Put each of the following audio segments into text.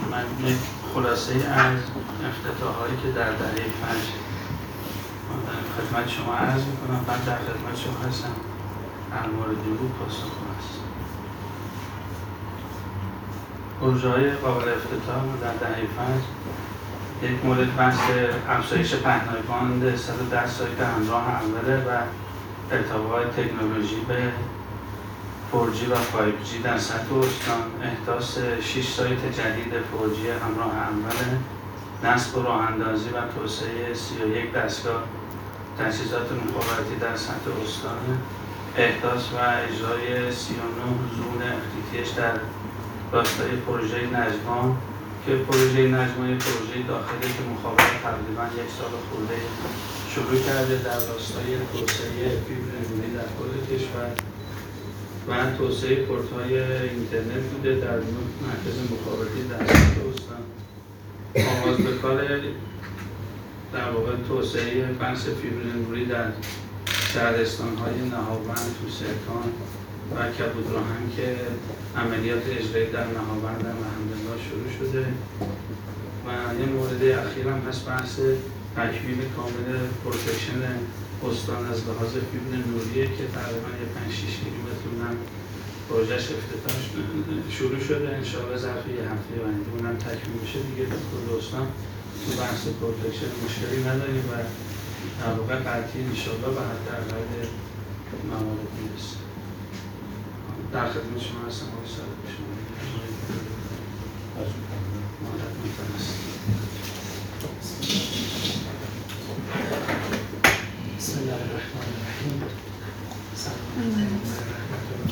من یک خلاصه از افتتاحایی که در دهه 5 خدمت شما عرض میکنم، بعد در خدمت شما هستم در مورد او پاسخ هست. پروژه‌های قابل افتتاح در دهه 5 یک مورد بحث افزایش پهنای باند 110 سایت همراه اوله و ارتقای تکنولوژی به 4G و 5G در سطح استان، احداث 6 سایت جدید 4G همراه اوله، نصب و راه اندازی و توسعه 31 دستگاه تجهیزات مخابراتی در سطح استان، احداث و اجرای 39 زون FTTH در راستای پروژه نجمان که پروژه نجمان پروژه داخلی که مخابرات تقریبا یک سال خورده شروع کرده در راستای توسعه فیبر نوری در کل کشور و توسعه پورت‌های اینترنت بوده در مرکز مخابراتی در سطح استان. آغاز به کار در واقع توسعه بحث فیبر نوری در شهرستان‌های نهاوند، توسعه‌کان و کبودراهن که عملیات اجرایی در نهاوند در الحمدلله شروع شده و یه مورد اخیر هم هست بحث تکمیل کامل پروتکشن استان از لحاظ فیبر نوریه که تقریبا 5-6 کیلومتر اونم پروژهش افتتاح شروع شده. انشاءالله ظرف یه هفته آینده اونم تکمیل بشه دیگه در کل استان تو بحث پروتکشن مشکلی نداریم و در واقع قطعی انشاءالله به حداقل موارد میرسه. در خدمت شما هستم. آقای صادق شما مادت میتونست. بسم الله الرحمن الرحیم. سلام علیکم و رحمت الله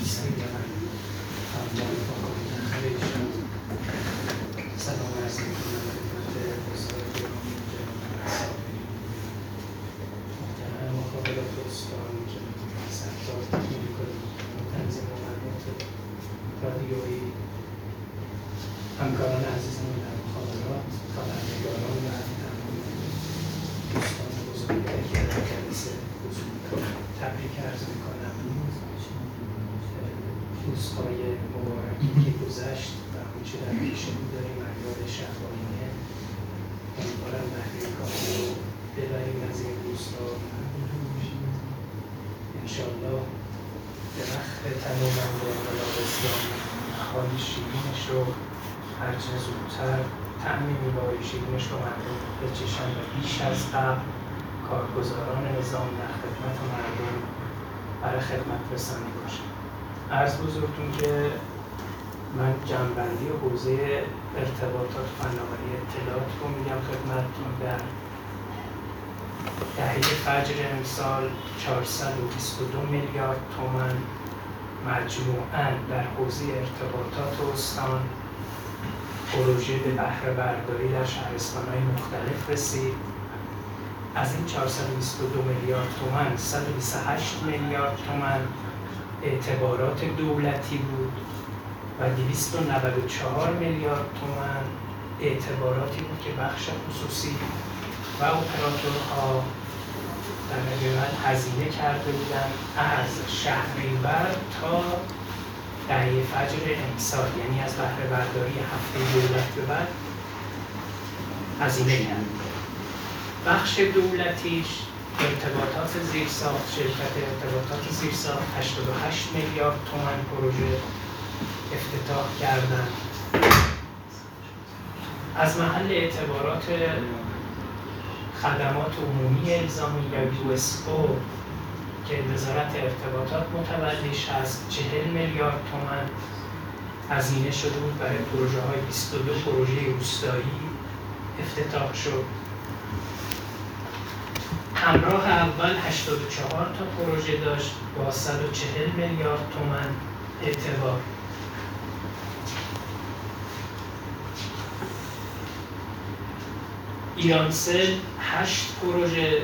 سلام عرض می‌کنم خدمت بزرگ گرامی جناب محترم مخابرات استان جناب ستار تکنیکال تنظیم معلومات رادیویی، همکاران عزیزم در مخابرات، خبرنگاران و تمام دوستان بزرگی که در جلسه حضور دارند تبریک عرض می‌کنم. روزهای مبارکی که گذشت و آنچه در پیشمون داریم ایام شهرآیینه، امیدوارم بهره کامل رو ببریم از این روزها. انشاءالله درخت تنومند انقلاب اسلامی اهالی شیرینش رو هرچه زودتر طعم میوه‌های شیرینش رو مردم بچشن و بیش از قبل کارگزاران نظام در خدمت مردم برای خدمت رسانی باشن. عرض بزرگتون که من جمع‌بندی حوزه ارتباطات فناوری اطلاعات رو میگم خدمتتون. در دهه فجر امسال 422 میلیارد تومان مجموعاً در حوزه ارتباطات استان پروژه به بهره برداری در شهرستان‌های مختلف رسید. از این 422 میلیارد تومان 128 میلیارد تومان اعتبارات دولتی بود و 294 میلیارد تومان اعتباراتی بود که بخش خصوصی و اپراتورها در حقیقت هزینه کرده بودند از شهریور تا دهه فجر امسال، یعنی از بهره برداری هفته دولت به بعد هزینه کرده. بخش دولتیش ارتباطات زیرساخت، شرکت ارتباطات زیرساخت 88 میلیارد تومان پروژه افتتاح کردند. از محل اعتبارات خدمات عمومی الزامی یا USO که وزارت ارتباطات متولیش هست 40 میلیارد تومان هزینه شده بود برای پروژه های 22 پروژه روستایی افتتاح شد. همراه اول 84 تا پروژه داشت با 140 میلیارد تومان اعتبار. ایرانسل 8 پروژه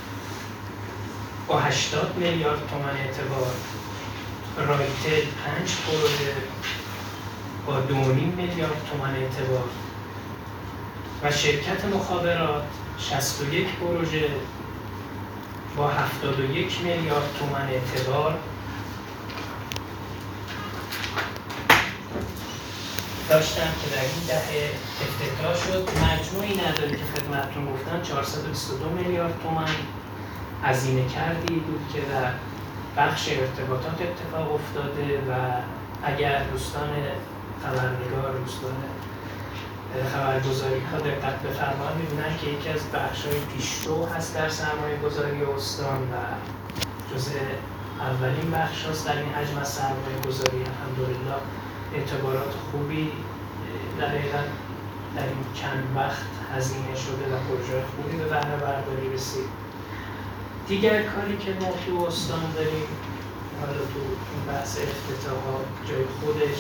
با 80 میلیارد تومان اعتبار، رایتل 5 پروژه با 2.5 میلیارد تومان اعتبار و شرکت مخابرات 61 پروژه با 71 میلیارد تومان اعتبار داشتم که در این دهه افتتاح شد. مجموعی نداره که خدمتتون گفتم 422 میلیارد تومان هزینه کردی بود که در بخش ارتباطات اتفاق افتاده و اگر دوستان خبرنگار، دوستان خبرگزاری ها دقت بفرمایند می‌بینن که یکی از بخش‌های پیشرو هست در سرمایه‌گذاری استان و جزء اولین بخش هست در این حجم از سرمایه‌گذاری. الحمدلله اعتبارات خوبی در حقیقت در این چند وقت هزینه شده و پروژه خوبی به بهره برداری رسید. دیگر کاری که ما تو استان داریم، حالا تو این بحث افتتاح‌ها جای خودش،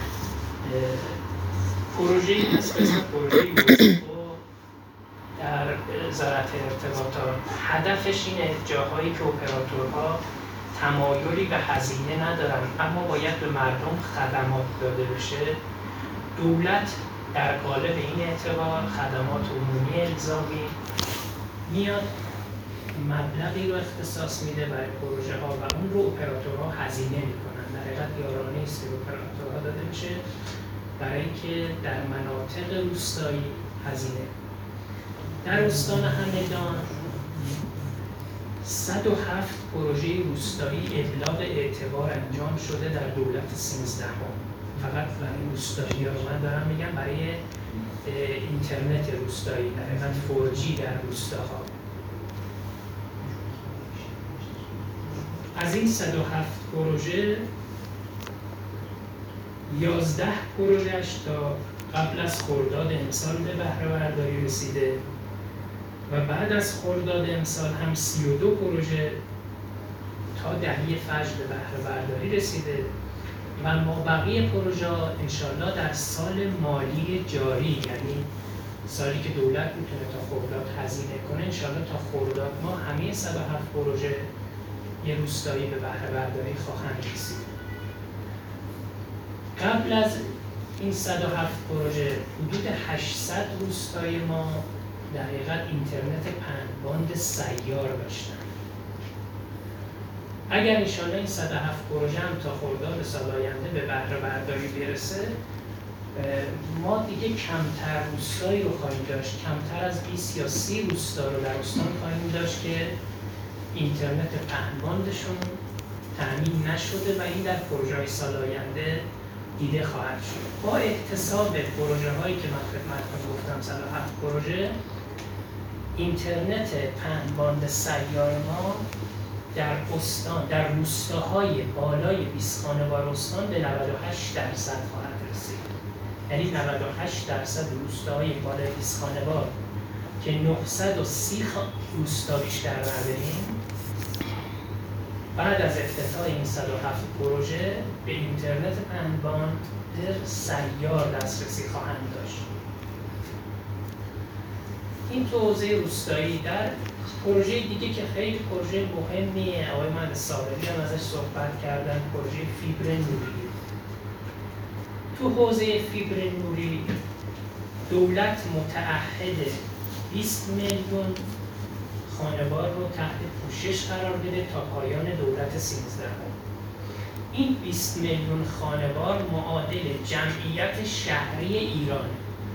پروژه‌ای هست به اسم پروژه یوسفو در وزارت ارتباطات. هدفش اینه جاهایی که اپراتورها تمایلی به هزینه ندارن اما باید به مردم خدمات داده بشه، دولت در قالب این اعتبار خدمات عمومی الزامی میاد مبلغی رو اختصاص میده برای پروژه ها و اون رو اپراتورها هزینه میکنن. در حقیقت یارانه است که اپراتورها داده میشه برای اینکه در مناطق روستایی هزینه. در استان همدان 107 پروژه روستایی ابلاغ اعتبار انجام شده در دولت 13 فقط برای روستایی ها. من دارم میگم برای اینترنت روستایی، در حقیقت 4G در روستاها. از این 107 پروژه 11 پروژهش تا قبل از خرداد امسال به بهره برداری رسیده و بعد از خرداد امسال هم 32 پروژه تا دهه فجر به بهره برداری رسیده و مابقی پروژه انشالله در سال مالی جاری، یعنی سالی که دولت میتونه تا خرداد هزینه کنه، انشالله تا خرداد ما همه 107 پروژه یه روستایی به بهره برداری خواهند رسید. قبل از این 107 پروژه حدود 800 روستای ما در حقیقت اینترنت پهن‌باند سیار داشتن. اگر انشاءالله این 107 پروژه هم تا خرداد سال آینده به بهره برداری برسه، ما دیگه کمتر روستایی رو خواهیم داشت، کمتر از 20 یا 30 روستا رو در استان خواهیم داشت که اینترنت پهن‌باندشون تامین نشده و این در پروژه‌های سال آینده دیده خواهد شد. با اکتساب پروژه هایی که من خدمتتون گفتم 107 پروژه، اینترنت پهن‌باند سیار ما در استان، در روستاهای بالای 20 خانوار استان به 98% خواهد رسید. یعنی 98% روستاهای بالای 20 خانوار که 930 روستا بیشتر نداریم، بعد از افتتاح این 107 پروژه به اینترنت پهن‌باند سیار دسترسی خواهند داشت. این تو حوزه روستایی. در پروژه دیگه که خیلی پروژه مهمیه، آقای مهندس صابری هم ازش صحبت کردن، پروژه فیبر نوری. تو حوزه فیبر نوری دولت متعهد 20 میلیون خانوار رو تحت پوشش قرار بده تا پایان دولت 13. این 20 میلیون خانوار معادل جمعیت شهری ایران.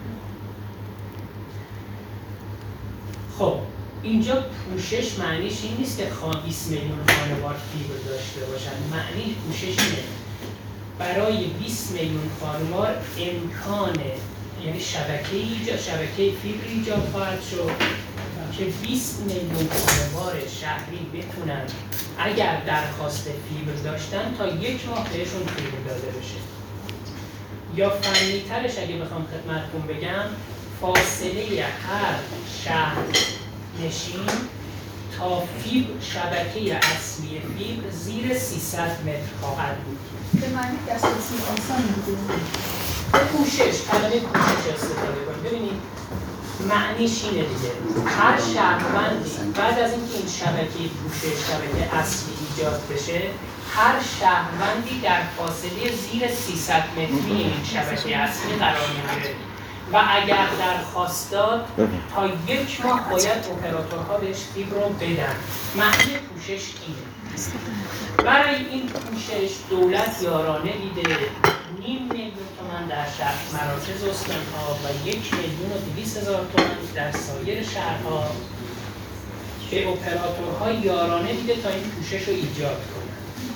خب اینجا پوشش معنیش این نیست که 20 میلیون خانوار فیبر داشته باشن. معنی پوشش اینه برای 20 میلیون خانوار امکان، یعنی شبکه فیبر ایجاد خواهد شد که 20 میلیون خانوار شهری بتونن اگر درخواست فیبر داشتن تا 1 ماه بهشون فیبر داده بشه. یا فنی ترش اگه بخوام خدمتتون بگم، فاصله هر شهر نشین تا فیبر شبکه اصلی فیبر زیر 300 متر خواهد بود. به معنی دسترسی آسان بوده. پوشش، کلمه پوشش استفاده کنید. ببینید معنیش اینه دیگه، هر شهروندی بعد از اینکه این شبکه پوشش، شبکه اصلی ایجاد بشه، هر شهروندی در فاصله زیر 300 متری این شبکه اصلی قرار میگیره و اگر درخواست داد تا 1 ماه باید اپراتورها بهش فیبر رو بدن. معنی پوشش اینه. برای این پوشش دولت یارانه دیده 500,000 تومان در شهر مراکز استان‌ها و 1,200,000 تومان در سایر شهرها به اپراتورها یارانه میده تا این پوشش رو ایجاد کنن.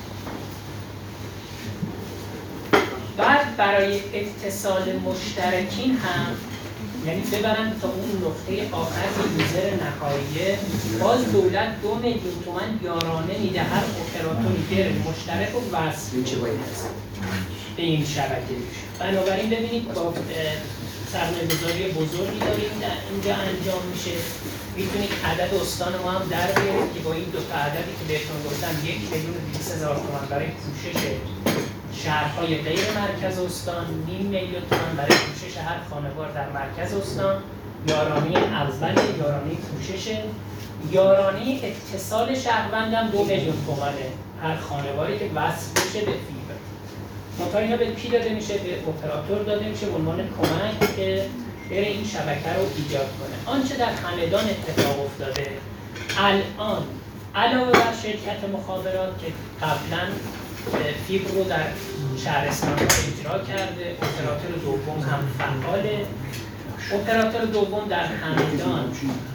بعد برای اتصال مشترکین هم یعنی ببرن تا اون نقطه آخر یوزر نهایی، باز دولت 2,000,000 تومان یارانه میده هر اپراتوری بره مشترک رو وصل به این شبکه. بنابراین ببینید با سرمایه‌گذاری بزرگی داریم در اینجا انجام میشه. میتونید عدد استان ما هم در بیارید که با این دو تا عددی که بهتون گفتم 1,200,000 تومان برای پوشش شهرهای غیر مرکز استان، 500,000 تومان برای پوشش هر خانوار در مرکز استان، یارانه اول یارانه پوشش، یارانه اتصال شهروند هم 2,000,000 تومانه هر خانواری که وصل بشه به فیبر. منتها اینا به کی داده میشه؟ به اپراتور داده میشه به عنوان کمک که بره این شبکه رو ایجاد کنه. آنچه در همدان اتفاق افتاده الان علاوه بر شرکت مخابرات که قبلا فیبر رو در شهرستان اجرا کرده، اپراتور دوم هم فعاله. اپراتور دوم در همدان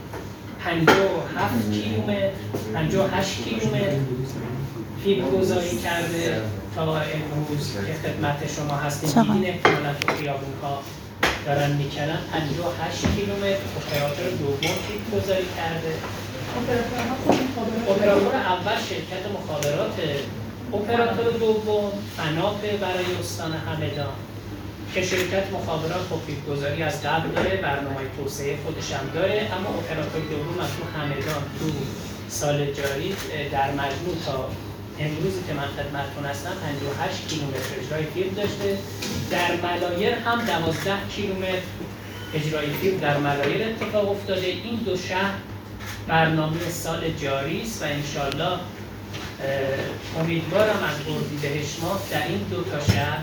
57 کیلومتر 58 کیلومتر فیبر گذاری کرده تا امروز که خدمت شما هستیم. دیدین احتمالاً تو خیابون‌ها دارن میکنن. 58 کیلومتر اپراتور دوم فیبر گذاری کرده. اپراتور اول شرکت مخابرات، اپراتور دوم فناپ برای استان همدان که شرکت مخابرات خب فیبرگذاری از قبل داره، برنامه توسعه خودش هم داره، اما اپراتور دوم از تو همدان تو سال جاری در مجموع تا امروزی که من خدمتتون هستم 58 کیلومتر اجرای فیبر داشته. در ملایر هم 12 کیلومتر اجرای فیبر در ملایر اتفاق افتاده. این دو شهر برنامه سال جاری است و انشالله امیدوارم از اردیبهشت ماه در این دو تا شهر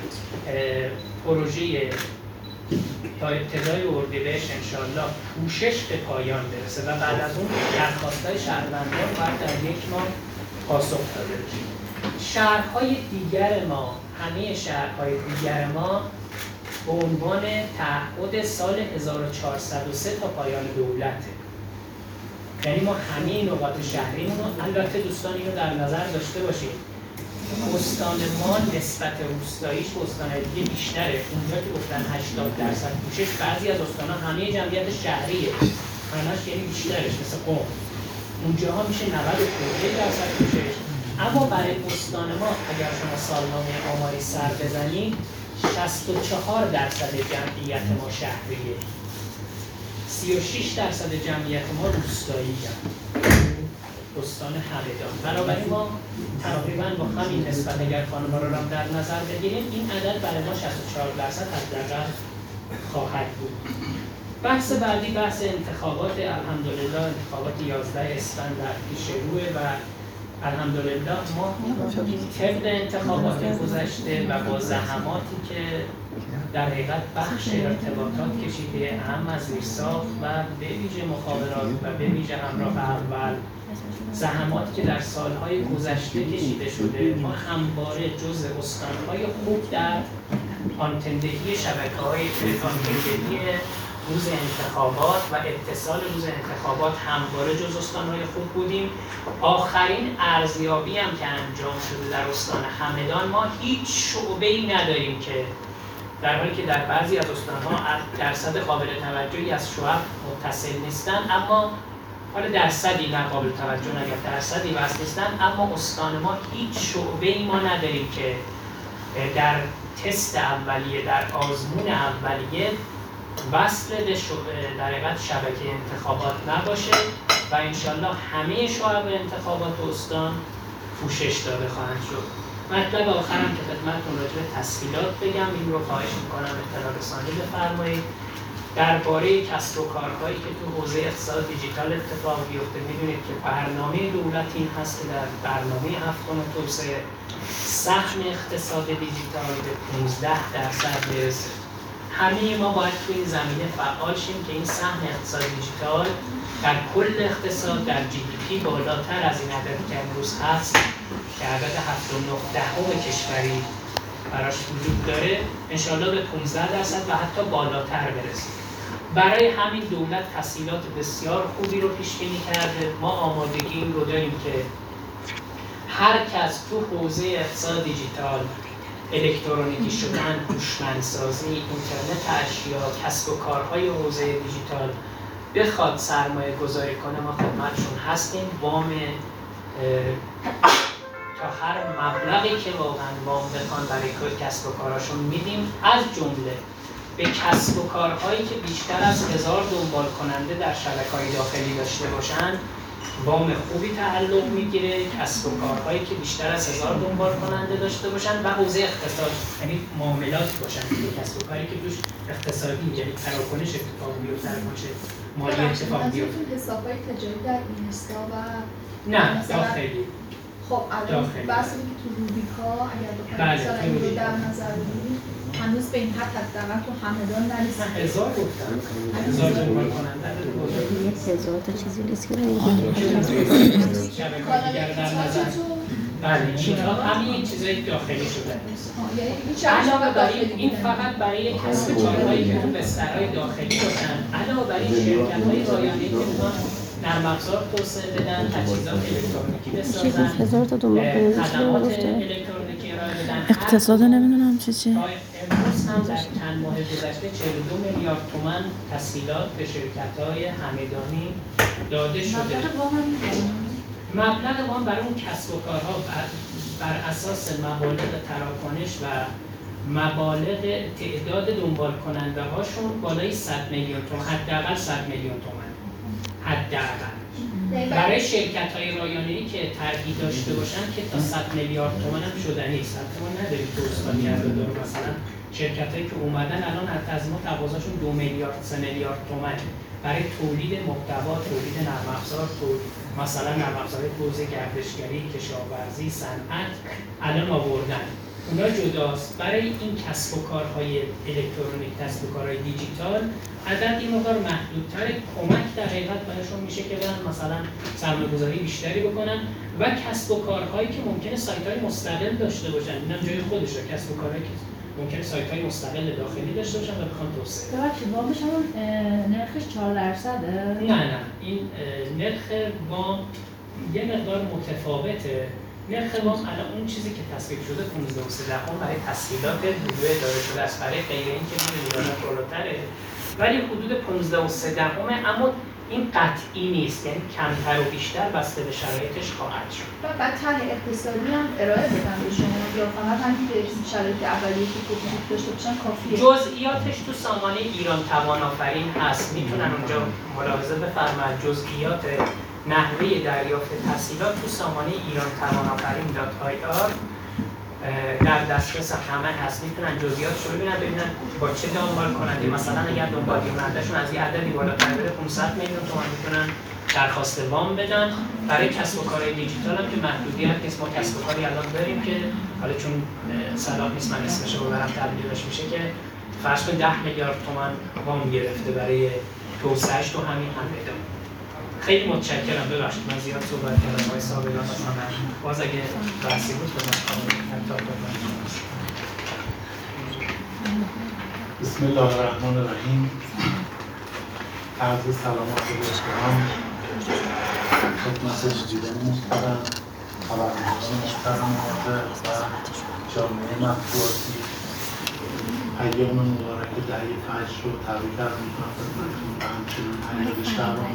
پروژه تا ابتدای اردیبهشت انشالله پوشش به پایان برسه و بعد از اون درخواست‌های شهروندان باید در 1 ماه پاسخ داده بشه. شهرهای دیگر ما، همه شهرهای دیگر ما به عنوان تعهد سال 1403 تا پایان دولته. یعنی ما همه نقاط شهریمون رو، البته دوستان اینو در نظر داشته باشید، استان ما نسبت روستاییش به استان‌های دیگه بیشتره. اونجا که گفتن 80% پوشش، بعضی از استان‌ها همه جمعیت شهریه، همش یعنی بیشترش مثل قم، اونجاها میشه 90% پوشش. اما برای استان ما اگر شما سالنامه آماری سر بزنید 64% جمعیت ما شهریه، 36% جمعیت ما روستایی استان همدان. بنابراین ما تقریبا با همین نسبت اگر خانم‌ها رو هم در نظر بگیریم این عدد برای ما 64% حداقل خواهد بود. بحث بعدی بحث انتخابات. الحمدلله انتخابات 11 اسفند در پیش روه و الحمدلله ما طبق انتخابات گذشته و با زحماتی که در حقیقت بخش ارتباطات کشیده، هم از زیرساخت و به ویژه مخابرات و به ویژه همراه اول، زحماتی که در سالهای گذشته کشیده شده، ما همواره جزء استان‌های خوب در آنتندهی شبکه‌های آنتندهی روز انتخابات و اتصال روز انتخابات همواره جز استان‌های خوب بودیم. آخرین ارزیابی هم که انجام شده در استان همدان ما هیچ شعبه‌ای نداریم که در حالی که در بعضی از استان‌ها درصد قابل توجهی از شعب متصل نیستن، اما حالا درصدی نه قابل توجه اگر درصدی وصل نیستن، اما استان ما هیچ شعبه‌ای ما نداریم که در تست اولیه، در آزمون اولیه وصل به در حقیقت شبکه انتخابات نباشه و انشالله همه شعب انتخابات استان پوشش داده خواهند شد. مطلب آخرم که خدمتتون راجع به تسهیلات بگم، این رو خواهش میکنم اطلاع رسانی بفرمایید. درباره کسب و کارهایی که تو حوزه اقتصاد دیجیتال اتفاق بیفته، میدونید که برنامه دولت این هست که در برنامه هفتم توسعه سهم اقتصاد دیجیتال به 15% برسه. همه ما باید تو این زمینه فعال شیم که این سهم اقتصاد دیجیتال در کل اقتصاد در GDP بالاتر از این عددی که امروز هست که عدد 7.9 کشوری براش وجود داره انشالله به 15% و حتی بالاتر برسیم. برای همین دولت تسهیلات بسیار خوبی رو پیش بینی کرده. ما آمادگی این رو داریم که هر کس تو حوزه اقتصاد دیجیتال، الکترونیکی شدن، هوشمندسازی، اینترنت اشیا، کسب و کارهای حوزه دیجیتال بخواد سرمایه گذاری کنه، ما خدمتشون هستیم. وام تا هر مبلغی که واقعا وام بخوان برای کسب و کاراشون میدیم، از جمله به کسب و کارهایی که بیشتر از 1000 دنبال کننده در شبکه‌های داخلی داشته باشن وام خوبی تعلق میگیره. کسب و کارهایی که بیشتر از 1000 دنبال کننده داشته باشن و حوزه اقتصاد، یعنی معاملات باشن، کسب و کاری که توش اقتصادی، یعنی تراکنش اتفاق بیفته، تراکنش مالی اتفاق بیفته. حساب‌های تجاری در اینستا و نه داخلی. خب الان بحثی که تو روبیکا اگر بخواید مثلا این رو در نظر بگیرید هنوز به این حد حداقل تو همدان نرسید. 1000 گفتم. 1000 دنبال کننده داره. 1000 تا چیزی نیست که شبکه‌های دیگر در نظر. بله اینها همین چیزای داخلی شده. علاوه بر این فقط برای کسب و کارهایی که تو بسترهای داخلی باشن، علاوه بر این شرکت‌های رایانه‌ای که میخوان نرم افزار توسعه بدن، تجهیزات الکترونیکی بسازن، 1000 تا دنبال کننده خدمات الکترونیکی ارائه بدن. اقتصاد نمیدونم چی. امروز هم در چند ماه گذشته 42 میلیارد تومان تسهیلات به شرکت‌های همدانی داده شده. مبلغ وام برای اون کسب و کارها بر اساس مبالغ تراکنش و مبالغ تعداد دنبال کننده هاشون بالای 100 میلیون تومان، حداقل 100 میلیون تومان. حداقل برای شرکت‌های رایانه‌ای که طرحی داشته باشن که تا 100 میلیارد تومان هم شدنی است. ما نداریم که استانی داره. مثلا شرکت‌هایی که اومدن الان از ما تقاضاشون 2 میلیارد 3 میلیارد تومان برای تولید محتوا، تولید نرم افزار، مثلا نرم افزار حوزه گردشگری، کشاورزی، صنعت الان آوردن. اونا جداست. برای این کسب و کارهای الکترونیک، کسب و کارهای دیجیتال عدد این مقدار محدودتر، کمک در حقیقت برایشون میشه که برن مثلا سرمایه‌گذاری بیشتری بکنن و کسب و کارهایی که ممکنه سایت‌های مستقل داشته باشن، اینم جای خودشه، کسب و کارهایی که ممکنه سایت‌های مستقل داخلی داشته باشن و بخوان توسعه. ببخشید وامش هم نرخش 4%؟ نه این نرخ وام یه مقدار متفاوته. نرخ وام الان اون چیزی که تصویب شده 15% برای تسهیلات حدود اداره شده است، برای غیر اینکه میلیون‌ها بالاتره، ولی حدود 15%. اما این قطعی نیست، یعنی کمتر و بیشتر بسته به شرایطش خواهد شد. و بعد طرح اقتصادی هم ارائه بدن به شما یا فقط همین که شرایط اولیه که وجود داشته باشن کافیه؟ جزئیاتش تو سامانه ایران توان آفرین هست، میتونن اونجا ملاحظه بفرمایید. جزئیات نحوه دریافت تسهیلات تو سامانه ایران توان آفرین.ir در دسترس همه هست. میتونن جزئیاتش رو ببینن با چه دنبال کننده. مثلا اگر دنبال کنندهشون از یه عددی بالاتر بره 500 میلیون تومان میتونن درخواست وام بدن. برای کسب و کارهای دیجیتال هم که محدودیت نیست. ما کسب و کاری الان داریم که حالا چون صلاح نیست من اسمش رو ببرم تبدیلش میشه که فرض کن 10 میلیارد تومان وام گرفته برای توسعه‌اش تو همین همدان. خیلی متشکرم. ببخشید من زیاد صحبت کردم. آقای صابران مثلا باز اگه بحثی بود به من بسم الله الرحمن الرحیم. عرض سلامات و احترام خدمت جدیدان محترم، خبرنگاران محترم حاضر و جامعه مطبوعاتی، ایام مبارک دهه فجر رو تبریک عرض می‌کنم خدمتتون و همچنین ایام شهرام.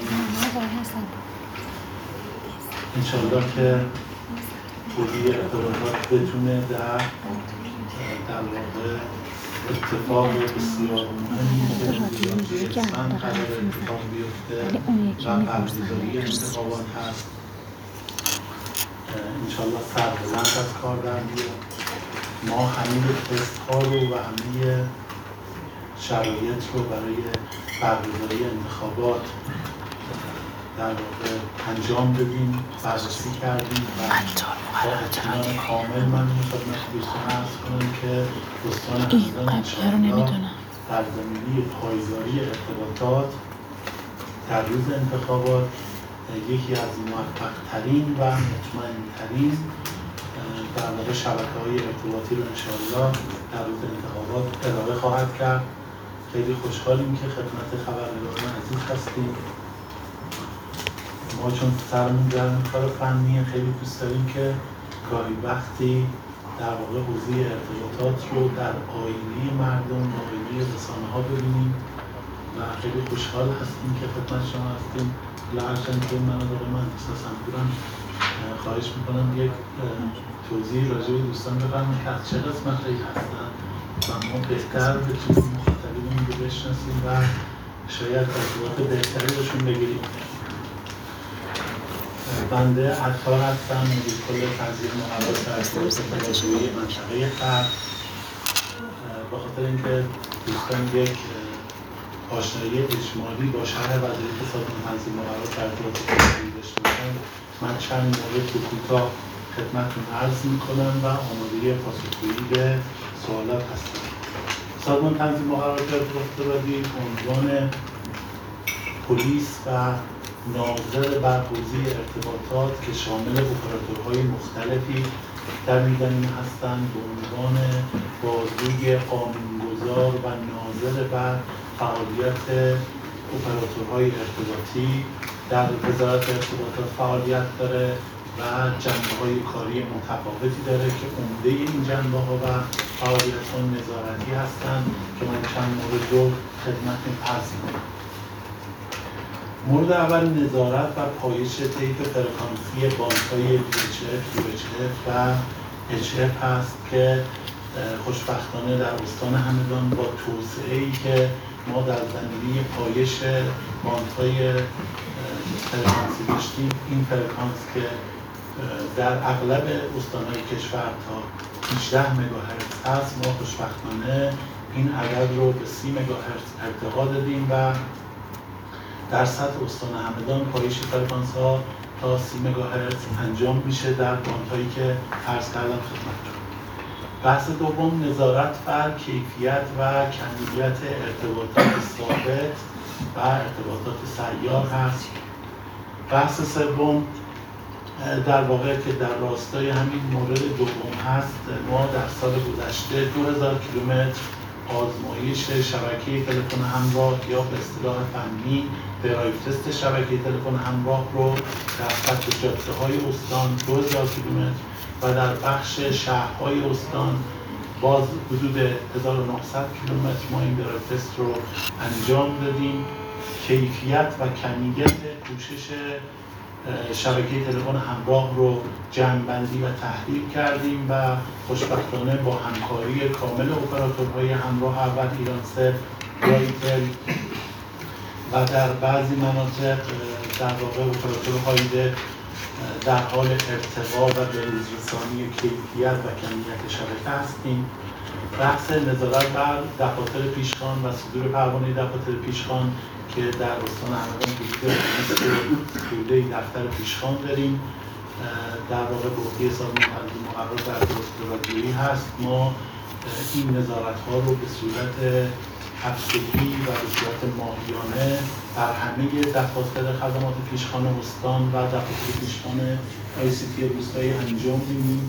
انشاءالله که کلی ارتباطات بتونه در واقع اتفاق بسیار مهمی که اسفند قرار اتفاق بیفته و برگزاری انتخابات هست. انشاءالله سربلند از کار در بیاد. ما همه تست ها رو و همه شرایط رو برای برگزاری انتخابات در واقع انجام بدیم، بررسی کردیم و با اطمینان کامل من خدمت دوستان عرض کنم که دوستان همدان انشاءالله در زمینه پایداری ارتباطات در روز انتخابات یکی از موفق‌ترین و مطمئن‌ترین در واقع شبکه‌های ارتباطی رو انشاءالله در روز انتخابات ارائه خواهد کرد. خیلی خوشحالیم که خدمت خبرنگاران عزیز هستیم. ما چون سرمون گرم کار فنی خیلی دوست داریم که گاهی وقتی در واقع حوزه ارتباطات رو در آینه مردم و آینه رسانه‌ها ببینیم و خیلی خوشحال هستیم که خدمت شما هستیم. هرچند که من از آقای مهندس حسن‌پورم خواهش میکنم یک توضیح راجع به دوستان بفرمایید که از چه قسمت‌هایی هستن و ما بهتر بتونیم مخاطبینمون رو بشناسیم و شاید ارتباط بهتری باشون بگیریم. بنده عطار هستم، مدیر کل تنظیم مقررات در ارتباط تلاش‌جویی منطقه خرد. به خاطر اینکه دوستان یک آشنایی اجمالی با شرح وظایف سازمان تنظیم مقررات در ارتباط تلاش‌جویی داشته باشند، من چند مورد رو کوتاه خدمتتون عرض می‌کنم و آمادگی پاسخگویی به سوالات هستم. سازمان تنظیم مقررات در ارتباط تلاش‌جویی عنوان پلیس و ناظر بر حوزه ارتباطات که شامل اپراتورهای مختلفی در میدان هستند به عنوان بازوی قانونگذار و ناظر بر فعالیت اپراتورهای ارتباطی در وزارت ارتباطات فعالیت داره و جنبه‌های کاری متفاوتی داره که عمده این جنبه‌ها و فعالیت‌ها نظارتی هستند که من چند مورد رو خدمتتون عرض می‌کنم. مورد اول نظارت و پایش طیف فرکانسی بانک‌های VHF، UHF و HF هست که خوشبختانه در استان همدان با توسعه‌ای که ما در زمینه پایش بانک‌های فرکانسی داشتیم، این فرکانس که در اغلب استان‌های کشور تا 18 مگاهرتز هست، ما خوشبختانه این عدد رو به 30 مگاهرتز ارتقا دادیم و در سطح استان همدان پایش فرکانس‌ها تا 30 مگاهرتز انجام میشه در بانک‌هایی که عرض کردم خدمتتون. بحث دوم نظارت بر کیفیت و کمیت ارتباطات ثابت و ارتباطات سیار هست. بحث سوم در واقع که در راستای همین مورد دوم هست، ما در سال گذشته 2000 کیلومتر آزمایش شبکه تلفن همراه یا به اصطلاح فنی درایو تست شبکه تلفن همراه رو در سطح جاده‌های استان 2000 کیلومتر و در بخش شهرهای استان باز حدود 1900 کیلومتر ما این درایو تست رو انجام دادیم. کیفیت و کمیت کوشش شبکه تلفن همراه رو جمع‌بندی و تحلیل کردیم و خوشبختانه با همکاری کامل اپراتورهای همراه اول ایرانسل، رایتل و در بعضی مناطق در واقع اپراتور هایده در حال ارتقا و بروزرسانی کیفیت و کمیت شبکه هستیم. بحث نظارت بر دفاتر پیشخوان و صدور پروانه دفاتر پیشخوان که در استان همدان حدود دفتر پیشخوان داریم، در واقع به عهده سازمان تنظیم مقررات در ارتباط تلاش‌جویی هست. ما این نظارت‌ها رو به صورت هفتگی و به صورت ماهیانه در همه دفاتر خدمات پیشخوان استان و دفاتر پیشخوان ICT روستایی انجام میدیم.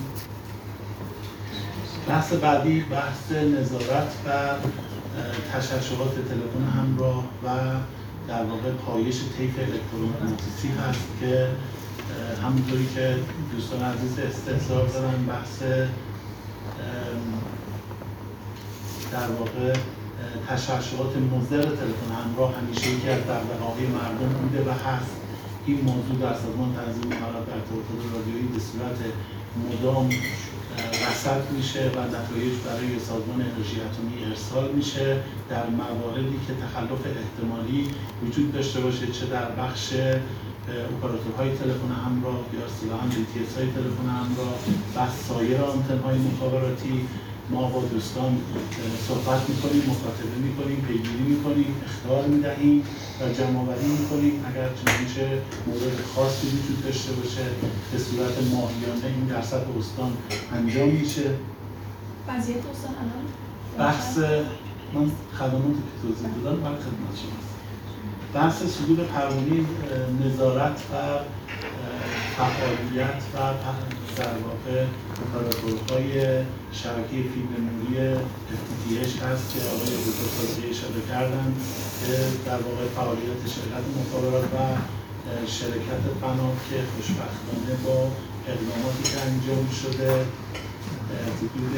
بحث بعدی بحث نظارت بر تشعشعات تلفن همراه و در واقع پایش طیف الکترومغناطیسی هست که همونطوری که دوستان عزیز استحضار دارن، بحث در واقع تشعشعات مضر تلفن همراه همیشه یکی از دغدغه‌های مردم بوده و هست. این موضوع در سازمان تنظیم مقررات در ارتباطات رادیویی به صورت مدام رصد میشه و نتایج برای سازمان انرژی اتمی ارسال میشه در مواردی که تخلف احتمالی وجود داشته باشه، چه در بخش اپراتورهای تلفن همراه یا اصطلاحاً BTS های تلفن همراه و سایر آنتن‌های مخابراتی. ما با دوستان صحبت میکنیم، مکاتبه میکنیم، پیگیری میکنیم، اخطار میدهیم و جمع‌آوری میکنیم. اگر چنانچه مورد خاصی وجود داشته باشه به صورت ماهیانه این در سطح استان انجام میشه. وضعیت استان الان بحث من خدماتی که توضیح دادم برای خدمت شماست. بحث صدور پروانه نظارت بر فعالیت و در واقع پروتکل‌های شبکه فیبر نوری FTTH هست که آقای دکتر صادقی اشاره کردن که در واقع فعالیت شرکت مخابرات و شرکت فناف که خوشبختانه با اقداماتی که انجام شده حدود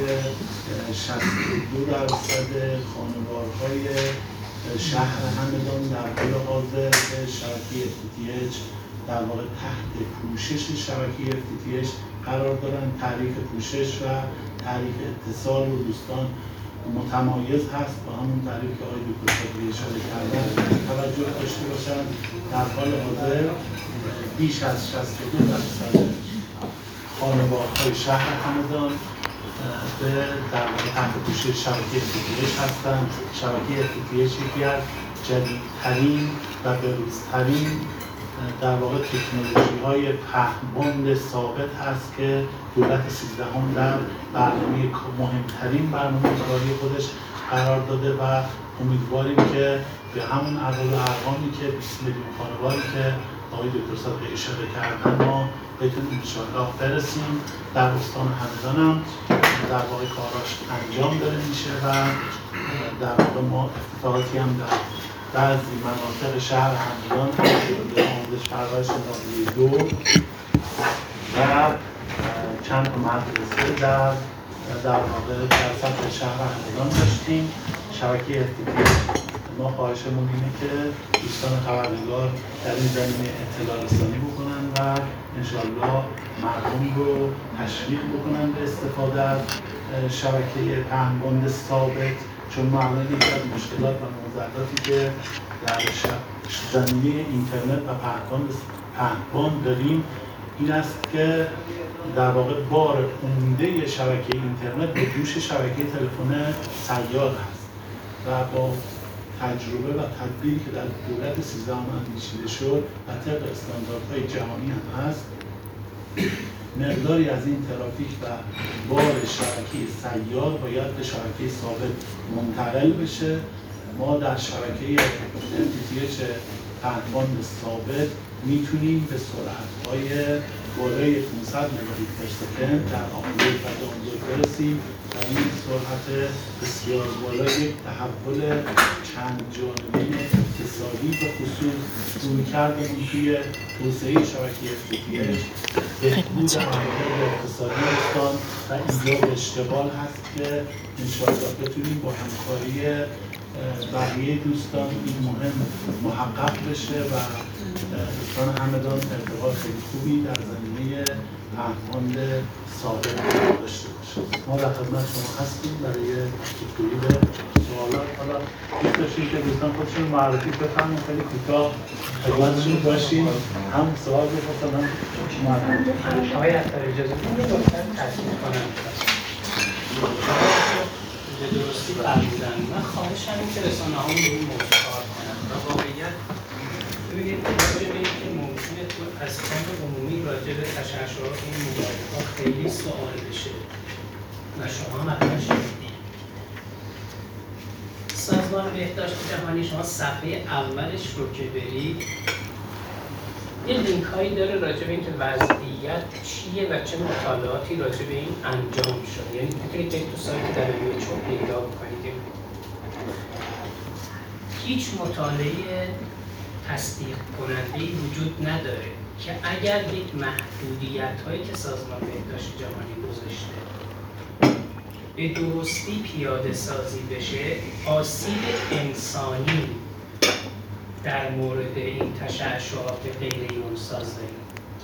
62% خانوارهای شهر همدان در حال حاضر به شبکه FTTH در واقع تحت پوشش شبکه FTTH قرار دارند. تعریف پوشش و تعریف اتصال و دوستان متمایز هست با همون تعریف که آقای دکتر صادقی اشاره کردن. توجه داشته باشند در حال حاضر بیش از 62% خانوارهای شهر همدان به در واقع تحت پوشش شبکه FTTH هستند. شبکه FTTH یکی از جدیدترین و بروزترین در واقع تکنولوژی‌های پهن‌بند ثابت هست که دولت 13 در برنامه مهمترین برنامه کاری خودش قرار داده و امیدواریم که به همون اعداد و ارقامی که 20 میلیون خانواری که آقای دکتر صادقی اشاره کردن ما بتونیم انشاءالله برسیم. در استان همدان هم در واقع کاراش انجام داره میشه و در واقع ما افتتاحاتی هم در بعضی مناطق شهر همدان به آموزش پرورش ناحیه 2 و چند تا مدرسه در واقع در سطح شهر همدان داشتیم. شبکه FTTH ما خواهشمون اینه که دوستان خبرنگار در این زمینه اطلاع رسانی بکنن و انشاءالله مردم رو تشویق بکنن به استفاده از شبکه پهن‌بند ثابت، چون ما الان یکی از مشکلات و معضلاتی که در زمینه اینترنت و پهن‌بند داریم این است که در واقع بار عمده شبکه اینترنت به دوش شبکه تلفن سیار هست و با تجربه و تدبیری که در دولت 13 اندیشیده شد و طبق استانداردهای جهانی هم هست، مقداری از این ترافیک و بار شبکه سیار باید به شبکه ثابت منتقل بشه. ما در شبکه FTTH پهن‌بند ثابت میتونیم به سرعت‌های بالای 500 مگابیت پر سکند در آموزش و دانلود برسیم و این سرعت بسیار بالای یک تحول چند جانبه اقتصادی به خصوص رویکردمون توی توسعه شبکه FTTH بهبود عملکرد اقتصادی استان و ایجاد اشتغال هست که انشاءالله بتونیم با همکاری بقیه دوستان این مهم محقق بشه و استان همدان ارتقا خیلی خوبی در زمینه پهن‌بند ثابت داشته باشه. ما در خدمت شما هستیم برای گفتگوی به سوالات. حالا دوست داشتیم که دوستان خودشون معرفی بفرمایید، خیلی کوتاه خدمتشون باشیم، هم سوال بپرسن هم معرفی. آقای عطار اجازه بدید لطفاً تاکید کنم. به درستی فرمودن. من خواهشم این که رسانه‌ها رو این موضوع کار کنن و واقعیت ببینید راجع به اینکه ممکنه تو از کامل عمومی راجع به تشعشعات این موبایل‌ها خیلی سوال بشه و شما مطرح شدید. سازمان بهداشت جهانی شما صفحه اولش رو که برید یه لینک هایی داره راجع به اینکه وضعیت چیه و چه مطالعاتی راجع به این انجام شده. یعنی میتونید تو سایت WHO پیدا بکنید. هیچ مطالعه تصدیق کننده‌ای وجود نداره که اگر یک محدودیت هایی که سازمان بهداشت جهانی گذاشته به درستی پیاده سازی بشه، آسیب انسانی در مورد این تشعشعات غیر ایون‌ساز داریم.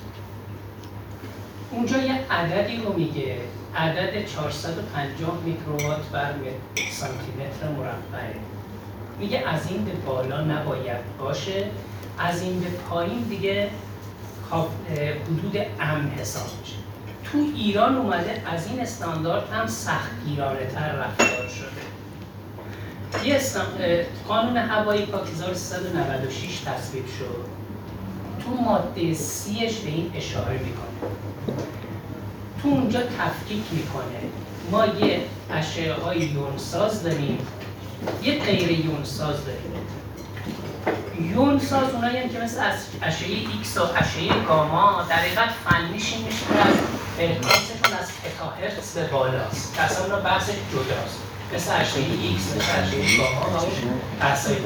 اونجا یه عددی رو میگه، عدد 450 میکرووات بر سانتی متر مربعه. میگه از این به بالا نباید باشه، از این به پایین دیگه حدود امن حساب میشه. تو ایران اومده از این استاندارد هم سختگیرانه تر رفتار شده. یه قانون هوایی پاک 1396 تصویب شد. تو ماده 30ش به این اشاره میکنه. تو اونجا تفکیک میکنه. ما یه اشعه‌های یونساز داریم، یه غیر یونساز داریم. یون ساز اونایی هم که مثل اشعه ایکس و اشعه گاما در حقیقت فنیش این میشه که از فرکانسشون از پتا هرتز به بالاست. اصلا اونا بحث جداست. مثل اشعه ایکس، مثل اشعه گاما و اون بحثای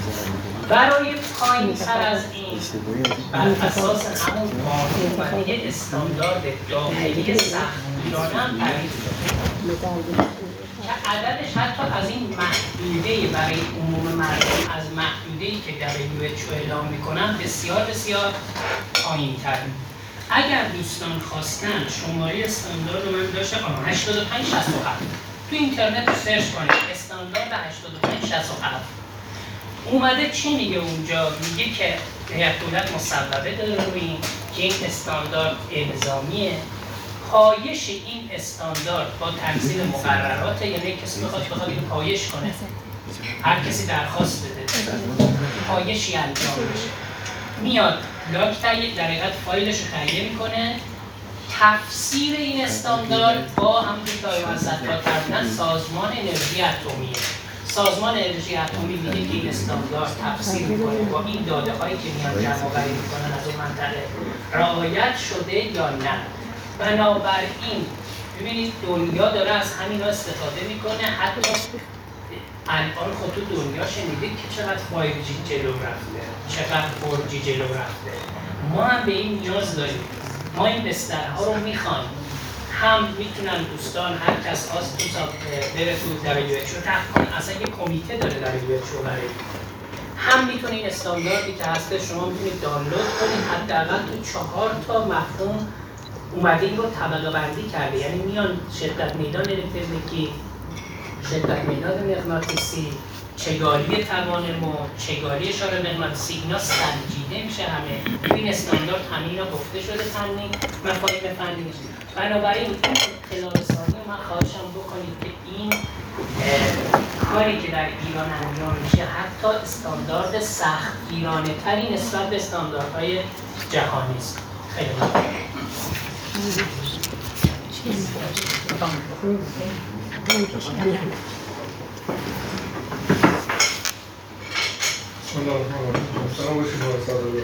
برای پایین تر از این بر اساس همون قانون و یه استاندارد داخلی سختگیرانه هم تعریف شده که عددش حتی از این محدوده برای عموم مردم از محدوده‌ای که WHO اعلام میکنن بسیار بسیار پایین‌تر. اگر دوستان خواستن شماره استاندارد رو من داشته 8567 تو اینترنت رو سرچ کنید استاندارد 8567 اومده چی میگه اونجا؟ میگه که هیئت دولت مصوبه داره روی این که این استاندارد الزامیه. پایش این استاندارد با تنزیل مقررات، یعنی کسی بخواد اینو پایش کنه، هر کسی درخواست بده پایشی انجام بشه، میاد لاک تهیه در حقیقت فایلش رو تهیه میکنه. تفسیر این استاندارد با همونجور که آقای مصدق کردن سازمان انرژی اتمیه. سازمان انرژی اتمی میگه که این استاندارد تفسیر میکنه با این داده هایی که میان جمع آوری میکنن از اون منطقه رعایت شده یا نه. بنابراین ببینید دنیا داره از همین ها استفاده میکنه. حتی الان خود تو دنیا شنیدید که چقدر 5G جلو رفته، چقدر 4G جلو رفته. ما هم به این نیاز داریم. ما این بسترها رو میخوایم. هم میتونن دوستان هر کس خواست بره تو WHO تحقیق کنه، اصلا یه کمیته داره WHO برای هم میتونه این استانداردی که هست شما میتونید دانلود کنید. حداقل تو 4 تا مفهوم اومده این رو طبقه بندی کرده، یعنی میان شدت میدان الکتریکی، شدت میدان مغناطیسی، چگالی توان مو، چگالی اشاره مغناطیسی، اینا سنجیده میشه همه. این استاندارد همه اینا گفته شده فنی، مفاهیم فنی میشه. بنابراین این اطلاع رسانی من خواهشم بکنید که این کاری که در ایران انجام میشه حتی استاندارد سختگیرانه ترین نسبت به استانداردهای جهانی است. خیلی ممنون. سلام باشید با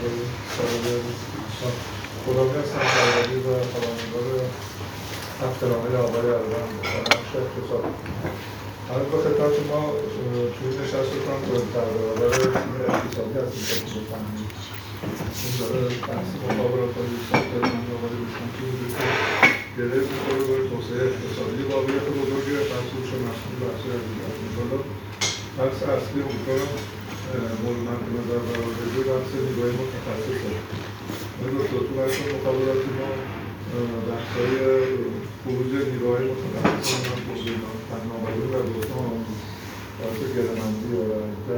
خدامی هستم سرگردی و خبرنگار هفته‌نامه آقای اردن در بخش اقتصاد. همین با خدمت ما توی نشستتان در برابر تیم اقتصادی هستیم که بفهمید این داره بحث مقابلات با دوستان خدمت آقای دوستان که وجود گره می‌خوره باید توسعه اقتصادی واقعیت بزرگی فرسوش و مسئول بحثی از دیگر می‌کنم. بحث اصلی امیدوارم مورد منطقه در برابر بجور بحث نیروهای متخصص هست. این دکتر تو بحث مقابلات ما بحث‌های خروج نیروهای متخصص فناوری و دوستان بحث گره‌مندی و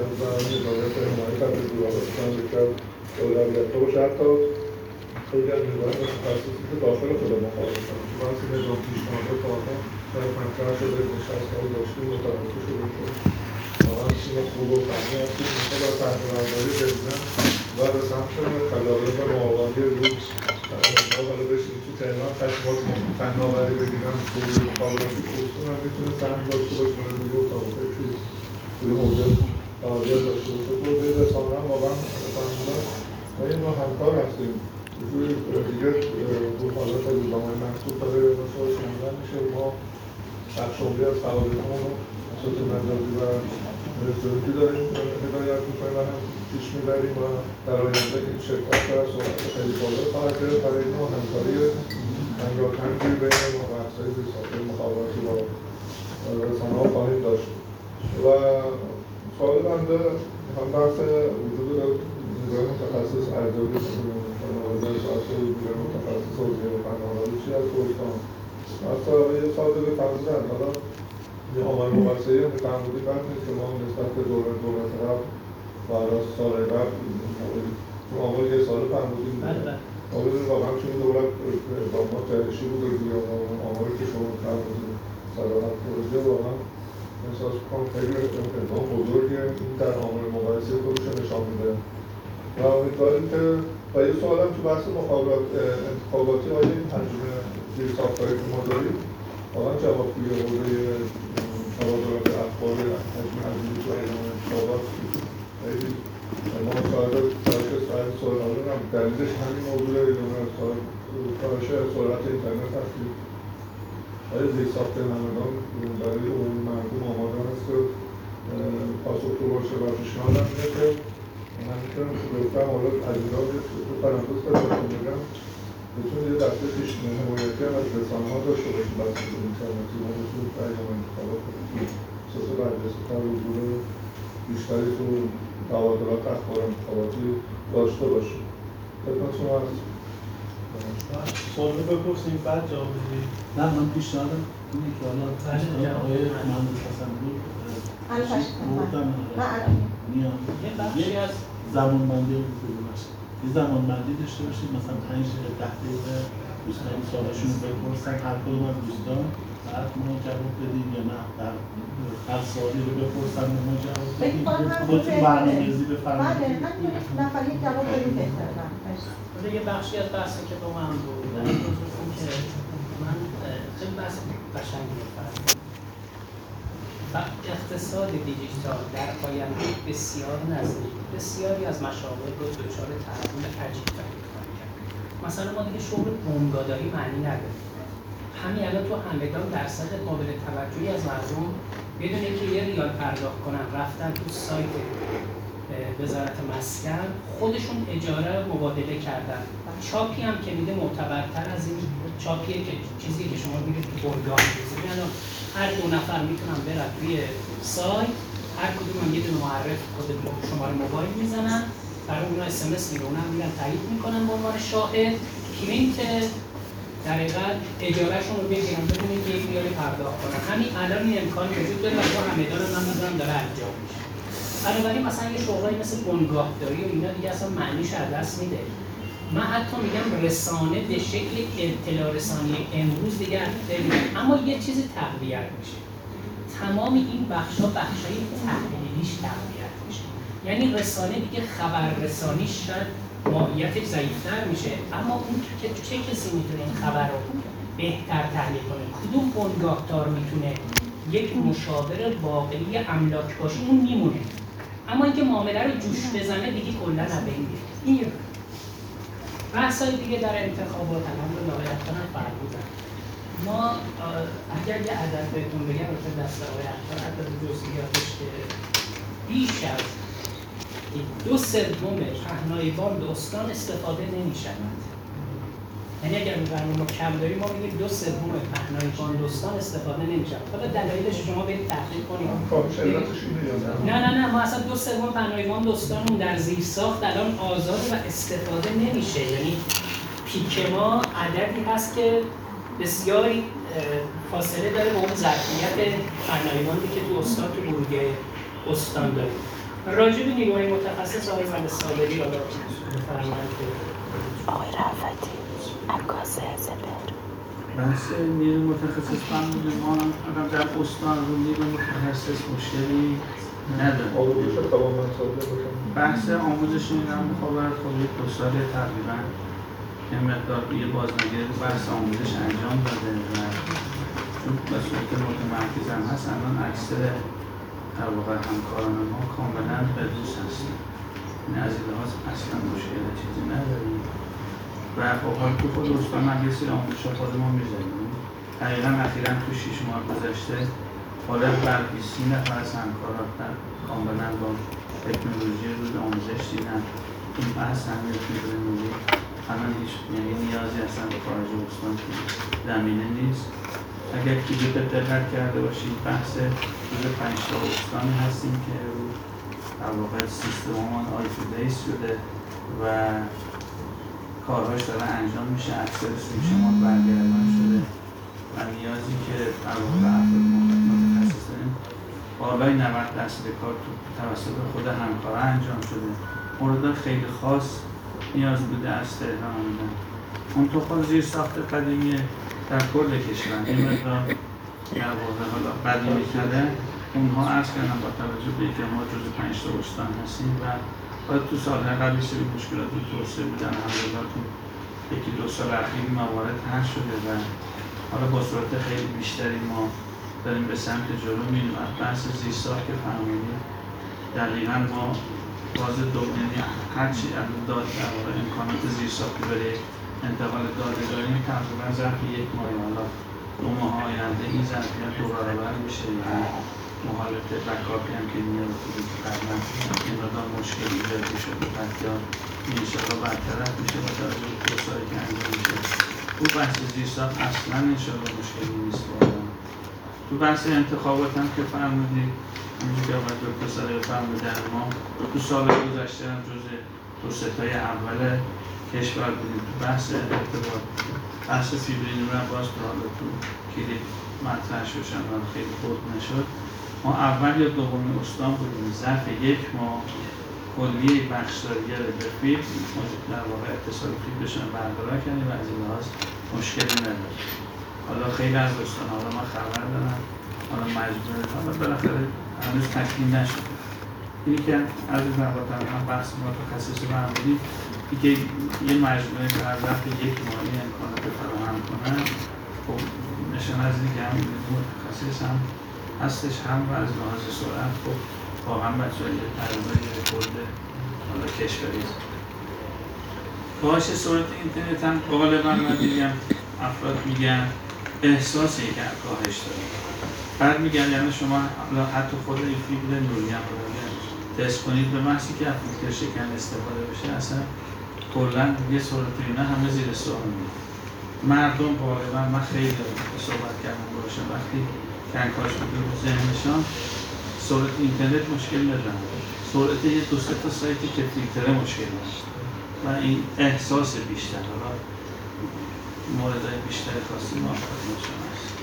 هدایت حمایت از نیروهای متخصص اولویت‌ها باشه. حتی خیلی از نیروهای متخصصی که داخل خود مخالفت بحث نظام پیشنهادات آنها در مطرح شده نشست‌ها داشتیم متوجه شده که واقعا تیم خوب و فنی هستیم. مثلا در صحنه‌برداری ببینن و به سمت خلاقیت و نوآوری روز ما بالا بشیم تو تهران تصمیمات فناوری بگیرن توی مقابلاتی خصوصا هم میتونه سهم داشته باشه برای روی اتاقهای توی حوزه فعالیت داشته باشه. تو حوزه رسانه هم واقعا فهمیدن ما یه نوع همکار هستیم. توی دیگه حالات روزنامه‌های محسوب برای مثلا شنیدن میشه. ما بخش عمده از فعالیتمون رو اساس مجازی و الکترونیکی داریم هدایت می‌کنیم و هم پیش می‌بریم و در آینده این شرکت را صحبت خیلی بالا خواهد گرفت برای این همکاری تنگاتنگی بین بحث‌های زیرساخت‌های مخابراتی با رسانه‌ها خواهیم داشت. و سوال بنده هم بحث وجود نیروهای متخصص ارزیابی فناوری ساعت نیروهای متخصص حوزه فناوری چی از گفتم حتی یه سال بفرمودن. حالا یه آمار مقایسه‌ای هم بفرمودی بد نیست که ما نسبت به دولت قبل و سال قبل تو آمار یه سال فرمودیم ما بدونیم واقعا چون دولت اقدامات جهشی بود یا آماری که شما فرمودیم صداقت پروژه واقعا احساس می‌کنم خیلی اقدام بزرگی این در آمار مقایسه خودش نشان میده و امیدواریم که و یه سوال هم تو بحث مخابرات انتخاباتی آیا این حجم زیرساخت‌هایی که ما داریم واقعا جوابگوی حوزه تبادلات اخبار حجم عزیزی تو اعلام انتخابات خیلی ما صاحب سرعت هم دلیلش همین موضوع کاهش سرعت اینترنت هستیم. آیا زیرساخت همدان برای عموم مردم آماده هست که پاسخگو باشه و پیشنهاد هم اینه که من میتونم گفتم حالا عزیزان تو پرانتز خدمتتون بگم بتونید یه دسته حمایتی هم از رسانه‌ها داشته باشید بحث اینترنتی و بتونید پیام انتخابات اساس برجسته‌تر حضور بیشتری تو تبادلات اخبار انتخاباتی داشته باشید. خدمت شما هست. سوال رو بپرسیم بعد جواب بدید. نه من پیشنهادم اینه که حالا آقای مهندس حسن‌پور گفتم یه زمانبندی یه زمانبندی داشته باشید، مثلا 5 دقیقه 10 دقیقه دوستان سوالاشون رو بپرسن هر کدوم از دوستان، بعد ما جواب بدیم یا نه در هر سوالی رو بپرسن ما جواب بدیم. خودتون برنامه‌ریزی بفرمایید. بله من نفر یک جواب بدیم بهتره. یه بخشی از بحثی که با من بود که من خیلی بحث قشنگی می‌فهمم. اقتصاد دیجیتال در آینده بسیار نزدیک بسیاری از مشاغل رو دچار تحول عجیب غریب خواهد کرد. مثلا ما دیگه شغل بنگاه‌داری معنی نداره. همین الان تو همدان درصد قابل توجهی از مردم بدون اینکه یه ریال پرداخت کنن رفتن تو سایت وزارت مسکن خودشون اجاره رو مبادله کردن. چاپی هم که میده معتبرتر از این چاپیه که چیزی که شما میگید تو بنگاه می‌ذارید. یعنی هر 2 نفر میتونن برن توی سایت، هر کدوم هم یه دونه معرف کد شماره موبایل میزنن، برای اونها اس میره، اونها میرن تایید میکنن به عنوان شاهد، پرینت در حقیقت اجارهشون رو بگیرن بدون اینکه یک ریال پرداخت کنن. همین الان این امکان وجود داره و تو همدان من میذارم داره انجام میشه. بنابراین مثلا یه شغلایی مثل بنگاهداری و اینا دیگه اصلا معنیش از دست میده. من حتی میگم رسانه به شکل اطلاع رسانی امروز دیگه اما یه چیز تقویت میشه. تمام این بخشای تحلیلیش تقویت میشه. یعنی رسانه دیگه خبررسانیش شاید ماهیتش ضعیف‌تر میشه، اما اون که چه کسی میتونه این خبر رو بهتر تحلیل کنه؟ کدوم بنگاهدار میتونه یک مشاور واقعی املاک باشه؟ اون میمونه. اما اینکه معامله رو جوش بزنه دیگه کلا نبینه. این بحثای دیگه در انتخابات الان آقایتان فرمودن. ما اگر یه عدد بهتون بگم رو دست آقایتان عدد جزئیاتش که بیش از 2/3 پهنای باند استان استفاده نمی‌شود. یعنی اگر برنامه ما کم داریم ما میگیم 2/3 پهنای باند استان استفاده نمی‌شود. حالا دلایلش شما برید تحقیق کنید. نه ما اصلا 2/3 پهنای باند استانمون در زیرساخت الان آزاد و استفاده نمیشه. یعنی پیک ما عددی هست که بسیاری فاصله داره با اون ظرفیت پهنای باندی که تو استان تو بورگه استان داریم. راجع به نیروهای متخصص آقای مهندس صابری را بفرمایید. آقای رفعتی عکاس زبر بحث نیروی متخصص فرمودیم. ما هم در استان رو نیروی متخصص مشکلی نداریم. بحث آموزش نیروی مخابرات خب 2 سال تقریبا یه مقدار یه بازنگری بحث آموزش انجام داده و چون به صورت متمرکز هم هست الان اکثر در واقع همکاران ما کاملا بدوس هستن. این از این لحاظ اصلا مشکل چیزی نداریم و خب حال تو خود استان هم یه سری آموزش خود ما می‌ذاریم. حقیقا اخیراً تو 6 ماه گذشته غالب بر 20 نفر از همکاران کاملا با تکنولوژی روز آموزش دیدن. این بحث همیت نیروی الان هیچ یعنی نیازی اصلا به خارج استان که زمینه نیست. اگر که به دقت کرده باشید بحث روز 5 تا استانی هستیم که در واقع سیستمان آیتو بیس شده و کارهاش داره انجام میشه، اکثر سوشمان برگردان شده و نیازی که در واقع افراد متخصص داریم بالای 90% کار توسط خود همکارا انجام شده. مورد خیلی خاص نیاز بوده از تهران آمدن. اون تو خود زیر ساخت قدیمی در کل کشور این مقدار در واقع حالا قدیمی کرده اونها عرض کردن با توجه به اینکه ما جزو 5 تا استان هستیم و باید تو سالهای قبلی سری مشکلات توسعه بودن همزدار تو 1-2 سال اخیر موارد حل شده و حالا با صورت خیلی بیشتری ما داریم به سمت جلو میریم. از بحث زیرساخت فرمانی دقیقاً ما باز دومی هرچی داد در واقع امکانات زیرساختی برای انتقال داده داریم تقریبا ظرف یک ماه حالا 2 ماه آینده این ظرفیت 2 برابر میشه. یعنی محالات بکاپی هم که میاد که قبلا این مقدار مشکل ایجادی شده بعد یا انشاءالله برطرف میشه با توجه به کورسایی که انجام میشه. تو بحث زیرساخت اصلا انشاءالله مشکلی نیست. تو بحث انتخابات هم که فرمودید همونجور که آقای دکتر صادقی فرمودن ما تو سال گذشته هم جزء 2 اول کشور بودیم. تو بحث ارتباط بحث فیبرینی رو باز حالا تو کلیپ مطرح شدن و خیلی خود نشد. ما اول یا دوم استان بودیم ظرف 1 ماه کلیه بخشداریه رو به فیبر در واقع اتصال فیبرشون برقرار کردیم و از این لحاظ مشکلی نداره. حالا خیلی از دوستان حالا ما خبر دارم حالا مجبوره حالا بالاخره هنوز تکمیل نشده. اینی که از این نباتم هم بحث متخصص رو هم بودیم که یه مجموعه که هر وقت 1 ماهی امکانات فراهم کنن خب نشان از این که هم متخصص هم هستش هم و از لحاظ سرعت خب واقعا بچه های تقریبا یه رکورد حالا کشوری کاهش سرعت اینترنت هم غالبا من دیدم افراد میگن احساس یک کاهش داره. بعد میگن یعنی شما حتی خود این فیبر نوری هم رو تست کنید به محضی که فیلتر شکن استفاده بشه اصلا کلا یه سرعت اینا همه زیر سوال میاد. مردم غالبا من خیلی صحبت کردم باشم وقتی کنکاش بوده رو ذهنشان سرعت اینترنت مشکل ندارن، سرعت یه 2-3 تا سایتی که فیلتره مشکل داشت و این احساس بیشتر حالا موردهای بیشتر خاصی ما خواهد هست.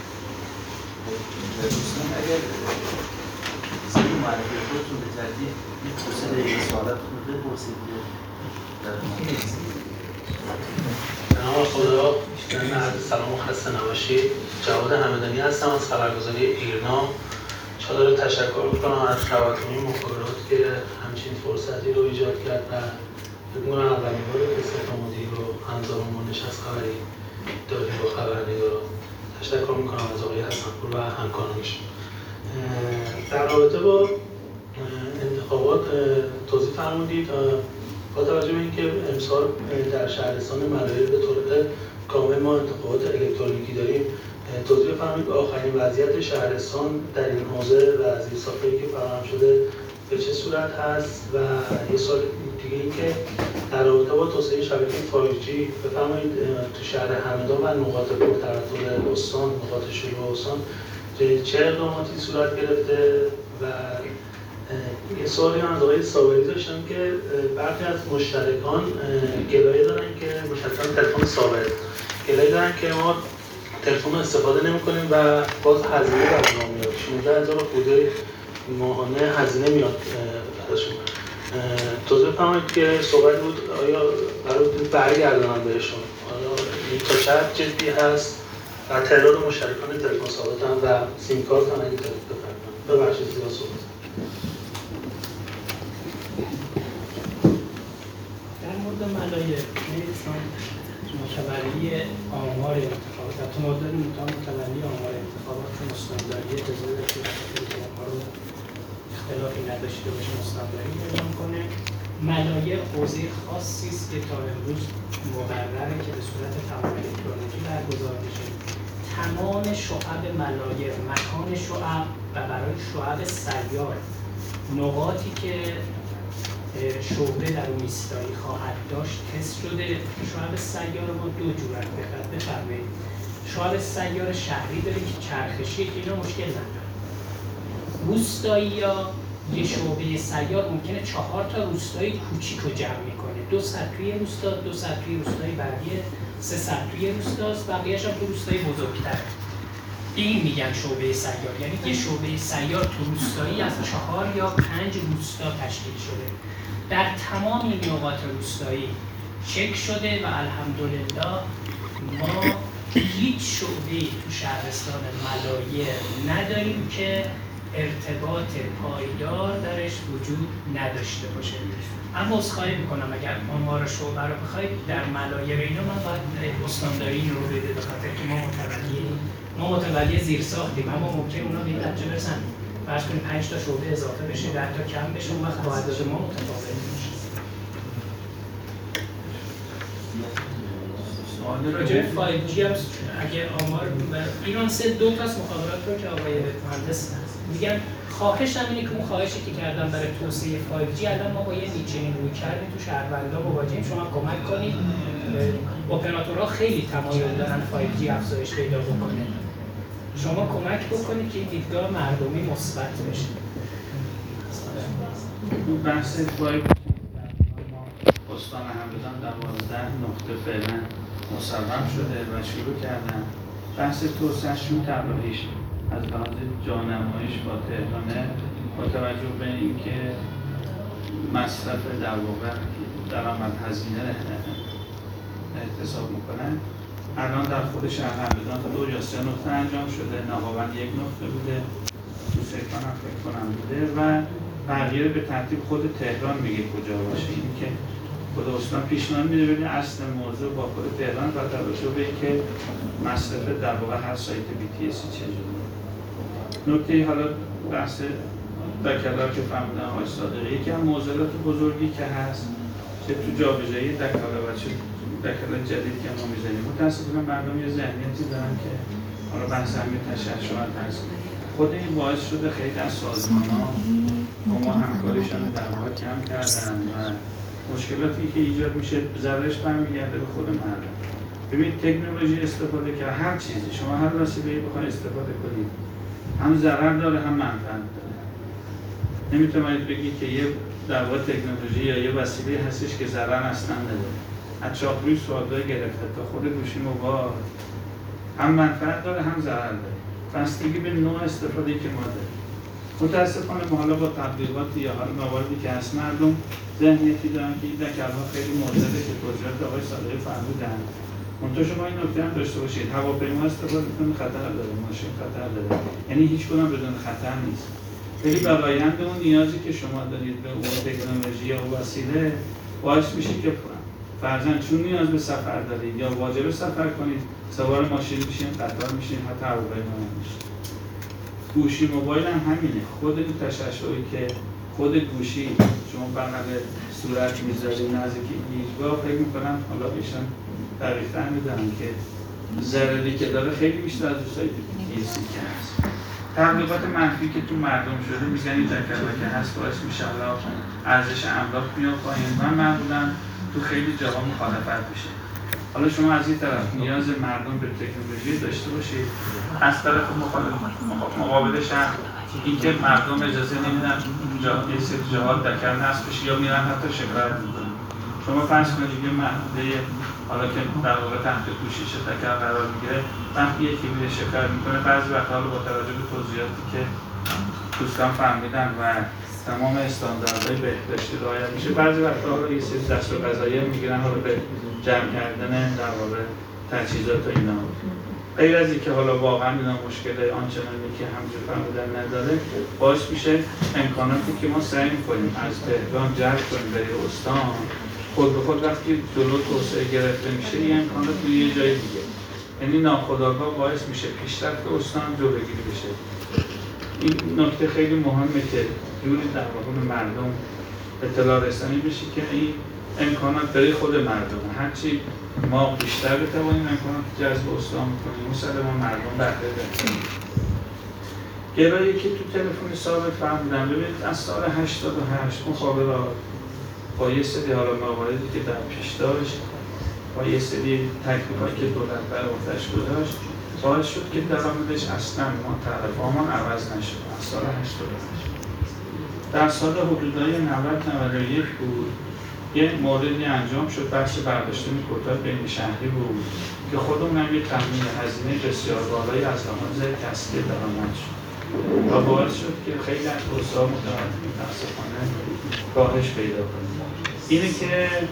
دوستان اگر سری معرفی خودتون به ترتیب یک فرصت یک سوالت خود بپرسید به نام خدا سلام و خسته نباشید. جواد همدانی هستم از خبرگزاری ایرنا. چادر تشکر میکنم از خواتین مخابرات که همچین فرصتی رو ایجاد کرد و فکر می‌کنم اولین بار که سه مدیر و همزمان ما نشست خبری داریم با خبرنگاران. تشکر میکنم از آقای حسن‌پور و همکارانش. در رابطه با انتخابات توضیح فرمودید با توجه به اینکه امسال در شهرستان ملایل به طور کامل ما انتخابات الکترونیکی داریم، توضیح بفرمایید آخرین وضعیت شهرستان در این حوزه و زیرساخت‌هایی که فراهم شده به چه صورت هست و یه سوال دیگه این که در رابطه با توسعه شبکه 5G بفرمایید تو شهر همدان و نقاط پرطرفدار استان، نقاط شروع استان چه اقداماتی صورت گرفته و یه سوالی هم از آقای صابری داشتم که برخی از مشترکان گلایه دارن که مشترکان تلفن ثابت گلایه دارن که ما تلفن استفاده نمی‌کنیم و باز هزینه در اون میاد 16000 خورده ماهانه هزینه میاد براشون. توضیح بفرمایید که صحبت بود آیا قرار بود برگردونن بهشون آیا تا چه حد جدی هست و تعداد مشترکان تلفن ثابت هم و سیم کارت هم اگه تعریف بفرمایید. ببخشید زیاد صحبت. در مورد ملایه متولی آمار انتخابات در مورد متولی آمار انتخابات استانداری اجازه داشته که آمار رو اختلافی نداشته باشه استانداری اعلام کنه. ملایه حوزه خاصی است که تا امروز مقرره که به صورت تمام الکترونیکی برگزار میشه. تمام شعب ملایه، مکان شعب و برای شعب سیار نقاطی که شعبه در اون ایستایی خواهد داشت تست شده. شعب سیار ما 2 جور دقت بفرمایید. شعب سیار شهری داره که چرخشی اینا مشکل نداره. روستایی یا یه شعبه سیار ممکنه 4 تا روستای کوچیک رو جمع میکنه. 2 سطح توی روستا، 2 سطح توی روستای بقیه، 3 سطح توی روستاست، بقیه‌اش هم تو روستای بزرگتر. این میگن شعبه سیار، یعنی یه شعبه سیار تو روستایی از 4 یا 5 روستا تشکیل شده. در تمام این نقاط روستایی چک شده و الحمدلله ما هیچ شعبه‌ای تو شهرستان ملایه نداریم که ارتباط پایدار درش وجود نداشته باشه. اما عذرخواهی میکنم اگر آمار شعبه رو بخواید در ملایه اینا من باید استانداری رو بده به خاطر که ما متولی زیر ساختیم، اما ممکن اونا به این نتیجه برسن فرض کنید 5 تا شعبه اضافه بشه، 10 تا کم بشه، اون وقت با عدد ما متفاوت میشه. راجع به 5G هم اگه آمار ایران 2 تا از مخابرات رو که آقای مهندس میگن خواهشم اینه که اون خواهشی که کردم برای توسعه 5G الان ما با یه چنین روی کردیم تو شهروندا مواجهیم، شما کمک کنید. اپراتورها خیلی تمایل دارن 5G افزایش پیدا بکنه، شما کمک بکنید که این دیدگاه مردمی مثبت بشه. بحث 5G استان همدان 12 نقطه فعلا مصوب شده و شروع کردن. بحث توسعه‌شون طراحیش از لحاظ جانمایش با تهرانه با توجه به اینکه مصرف در واقع درآمد هزینه احتساب میکنن. الان در خود شهر همدان 2 یا 3 نقطه انجام شده، نهاوند 1 نقطه بوده، تو سرکان هم فکر کنم بوده و بقیه به ترتیب خود تهران میگه کجا باشه. این که خود استان پیشنهاد میده ببین اصل موضوع با خود تهران و توجه به اینکه مصرف در واقع هر سایت BTS چجوریه. نکته حالا بحث دکلار که فهمیدن آقای صادقی، یکی از معضلات بزرگی که هست که تو جابجایی دکلار و چه دکلار جدید که ما میزنیم، متاسفانه مردم یه ذهنیتی دارن که حالا بحث همین تشعشعات هست. خود این باعث شده خیلی از سازمان‌ها با ما همکاریشان در واقع کم کردن و مشکلاتی که ایجاد میشه ضررش برمیگرده به خود مردم. ببینید تکنولوژی استفاده که هر چیزی شما هر وسیله‌ای بخواید استفاده کنید هم ضرر داره هم منفعت داره. نمیتونید بگید که یه در واقع تکنولوژی یا یه وسیله هستش که ضرر اصلا نداره. از چاقوی سوالدار گرفته تا خود گوشی موبایل هم منفعت داره هم ضرر داره. بستگی به نوع استفاده که ما داریم. متاسفانه ما حالا با تبلیغات یا حالا مواردی که هست مردم ذهنیتی دارن که این دکل‌ها خیلی معضله که توضیحات آقای صادقی فرمودن. منتها شما این نکته هم داشته باشید، هواپیما استفاده می‌کنه خطر داره، ماشین خطر داره، یعنی هیچ کدوم بدون خطر نیست. ولی برآیند اون نیازی که شما دارید به اون تکنولوژی یا وسیله باعث میشه که فرضاً چون نیاز به سفر دارید یا واجب سفر کنید سوار ماشین میشین، قطار میشین، حتی هواپیما میشین. گوشی موبایل هم همینه. خود این تشعشعی که خود گوشی شما بغل صورت میذارید نزدیک گیجگاه، فکر میکنم حالا ایشان دقیق‌تر میدونم که ضرری که داره خیلی بیشتر از دوستای BTS که هست. تبلیغات منفی که تو مردم شده میگن این دکل‌ها که هست باعث میشه ارزش املاک میاد پایین و معمولاً تو خیلی جاها مخالفت میشه. حالا شما از این طرف نیاز مردم به تکنولوژی داشته باشید، از طرف مقابلش هم اینکه مردم اجازه نمیدن یه سری جاها دکل نصب بشه یا میرن حتی شکایت میکنن. شما فرض کنید یه محدوده حالا که در واقع تحت پوشش دکل قرار میگیره، وقتی یکی میره شکایت میکنه، بعضی وقتا با توجه به توضیحاتی که دوستان فهمیدن و تمام استانداردهای بهداشتی رعایت میشه، بعضی وقتا حالا یه سری دست و قضاییه میگیرن حالا به جمع کردن در واقع تجهیزات و اینا. غیر از اینکه حالا واقعا اینا مشکل آنچنانی که همونجور فهمیدن نداره، باعث میشه امکاناتی که ما سعی میکنیم از تهران جلب کنیم برای استان، خود به خود وقتی جلو توسعه گرفته میشه این امکانات توی یه جای دیگه، یعنی ناخودآگاه باعث میشه پیشرفت استان جلوگیری بشه. این نکته خیلی مهمه که جوری در واقع به مردم اطلاع رسانی بشه که این امکانات برای خود مردم، هرچی ما بیشتر بتوانیم امکانات جذب استان کنیم مسلما مردم بهره ببرن. گرایی که تو تلفن ثابت فهمیدن، ببینید از سال 88 مخابرات با یه سری حالا مواردی که در پیش داشت، با یه سری تکلیفایی که دولت بر عهده‌اش گذاشت، باعث شد که درآمدش اصلا متعارفانه عوض نشد از سال 88. در سال حدودای 90-91 بود یه موردی انجام شد، بخش برداشتن کوتا بین شهری بود که خودمون هم یه تامین هزینه بسیار بالایی از لحاظ کسری درآمد شد و باعث شد که خیلی از اوضاع متاسفانه کاهش پیدا کنه. اینه که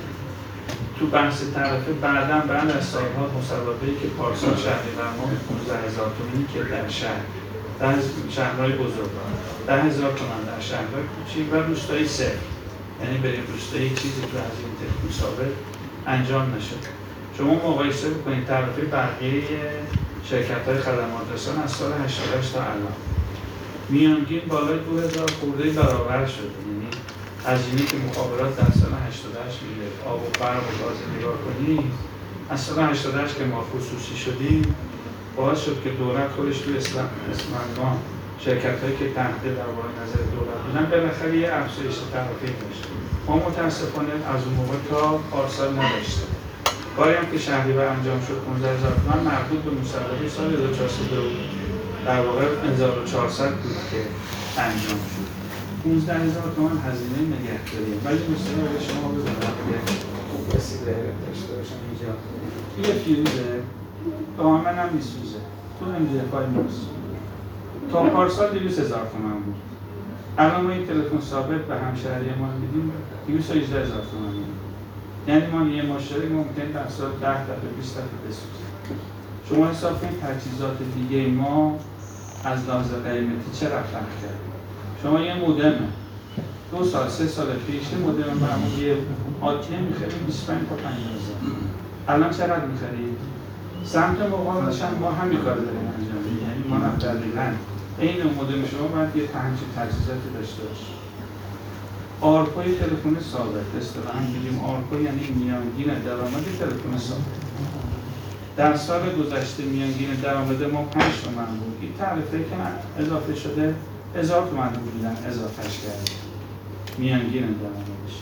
تو بحث تعرفه بعد از سالها مسابقه‌ای که پارسال شهریورماه 15,000 تومانی که در شهر در شهرهای بزرگ 10,000 تومان در شهرهای کوچیک و روستایی صفر، یعنی برای روستایی چیزی تو از این مسابقه انجام نشد. شما مقایسه بکنید تعرفه بقیه شرکت‌های خدمات رسان از سال 88 تا الان میانگین بالای 2000 خورده برابر شده. یعنی هزینه که مخابرات در سال 88 میده، آب و برق و گاز نگاه کنید، از سال 88 که ما خصوصی شدیم باعث شد که دولت خودش توی اسمنگان شرکت‌هایی که تحت در واقع نظر دولت بودن بالاخره یه افزایش طرفی داشت. ما متاسفانه از اون موقع تا پارسال نداشتیم. کاری هم که شهریور انجام شد 15000 تومان مربوط به مصوبه سال 1402 در واقع 1400 بود که انجام شد. 15000 تومان هزینه نگهداریه. ولی مثلا به شما بزنم که کسی غیرت داشته باشم اینجا یه فیروزه کاملا هم میسوزه تو MDF-های نیست. تا پارسال 200,000 تومان بود. الان ما این تلفن ثابت به همشهری ما میدیم 218,000 تومان میدیم. یعنی ما یه مشتری ممکن در سال 10 دفعه 20 دفعه بسوزه. شما حساب کنید تجهیزات دیگه ما از لحاظ قیمتی چه رفت کرد. شما یه مودم 2 سال 3 سال پیش مودم معمولی عادیه می‌خرید 25 تا 50,000. الان چقدر می‌خرید؟ سمت مقابلش هم ما همین کار داریم انجام میدیم. یعنی ما هم دقیقاً این مودم شما باید یه همچین تجهیزاتی داشته باشه. آرپای تلفن ثابت اصطلاحاً میگیم آرپا یعنی میانگین درآمد تلفن ثابت. در سال گذشته میانگین درآمد ما 5 تومن بود. این تعرفه که اضافه شده 1000 تومن بودن اضافهش کرده. میانگین درآمدش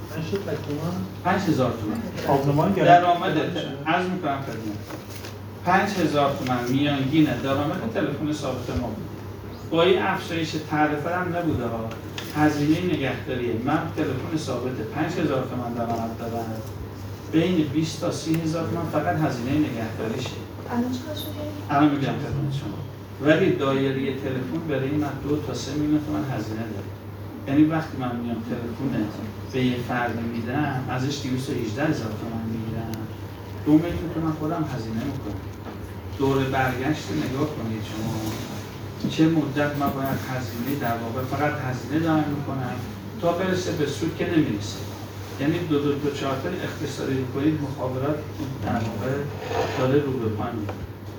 5000 تومن. آبنمان درآمد عرض می‌کنم خدمت 5000 تومن میانگین درآمد تلفن ثابت ما بود. با این افزایش تعرفه هم نبوده ها. هزینه نگهداری من تلفن ثابت 5000 تومان درآمد دارم، بین 20 تا 30,000 تومان فقط هزینه نگهداریشه. الان چقدر شده؟ الان میگم خدمت شما. ولی دایره تلفن برای من 2 تا 3 میلیون تومان هزینه داره. یعنی وقتی من میام تلفن به یه فرد میدم ازش 218,000 تومان میگیرم، 2 میلیون تومان خودم هزینه میکنم. دور برگشت نگاه کنید شما چه مدت ما باید هزینه در واقع فقط هزینه دارم میکنم تا برسه به سود که نمیرسه. یعنی دو چارت اقتصادی کنید مخابرات در واقع داره رو به پا میره.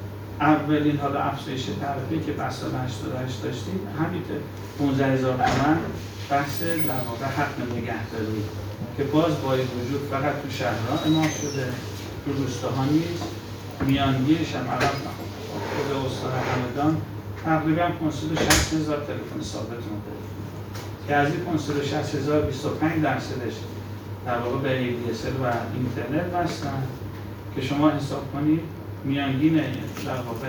اولین حالا افزایش تعرفه‌ای که بر سال 88 داشتیم همینطور 15,000 تومان بحث در واقع حق نگهداری که باز با وجود فقط تو شهرها اعمال شده، تو روستاها نیست. میانگینش هم الان خود استان همدان تقریبا 560,000 تلفن ثابت ما داریم که از این 560,000 25% در واقع به ADSL و اینترنت وصلن که شما حساب کنید میانگین در واقع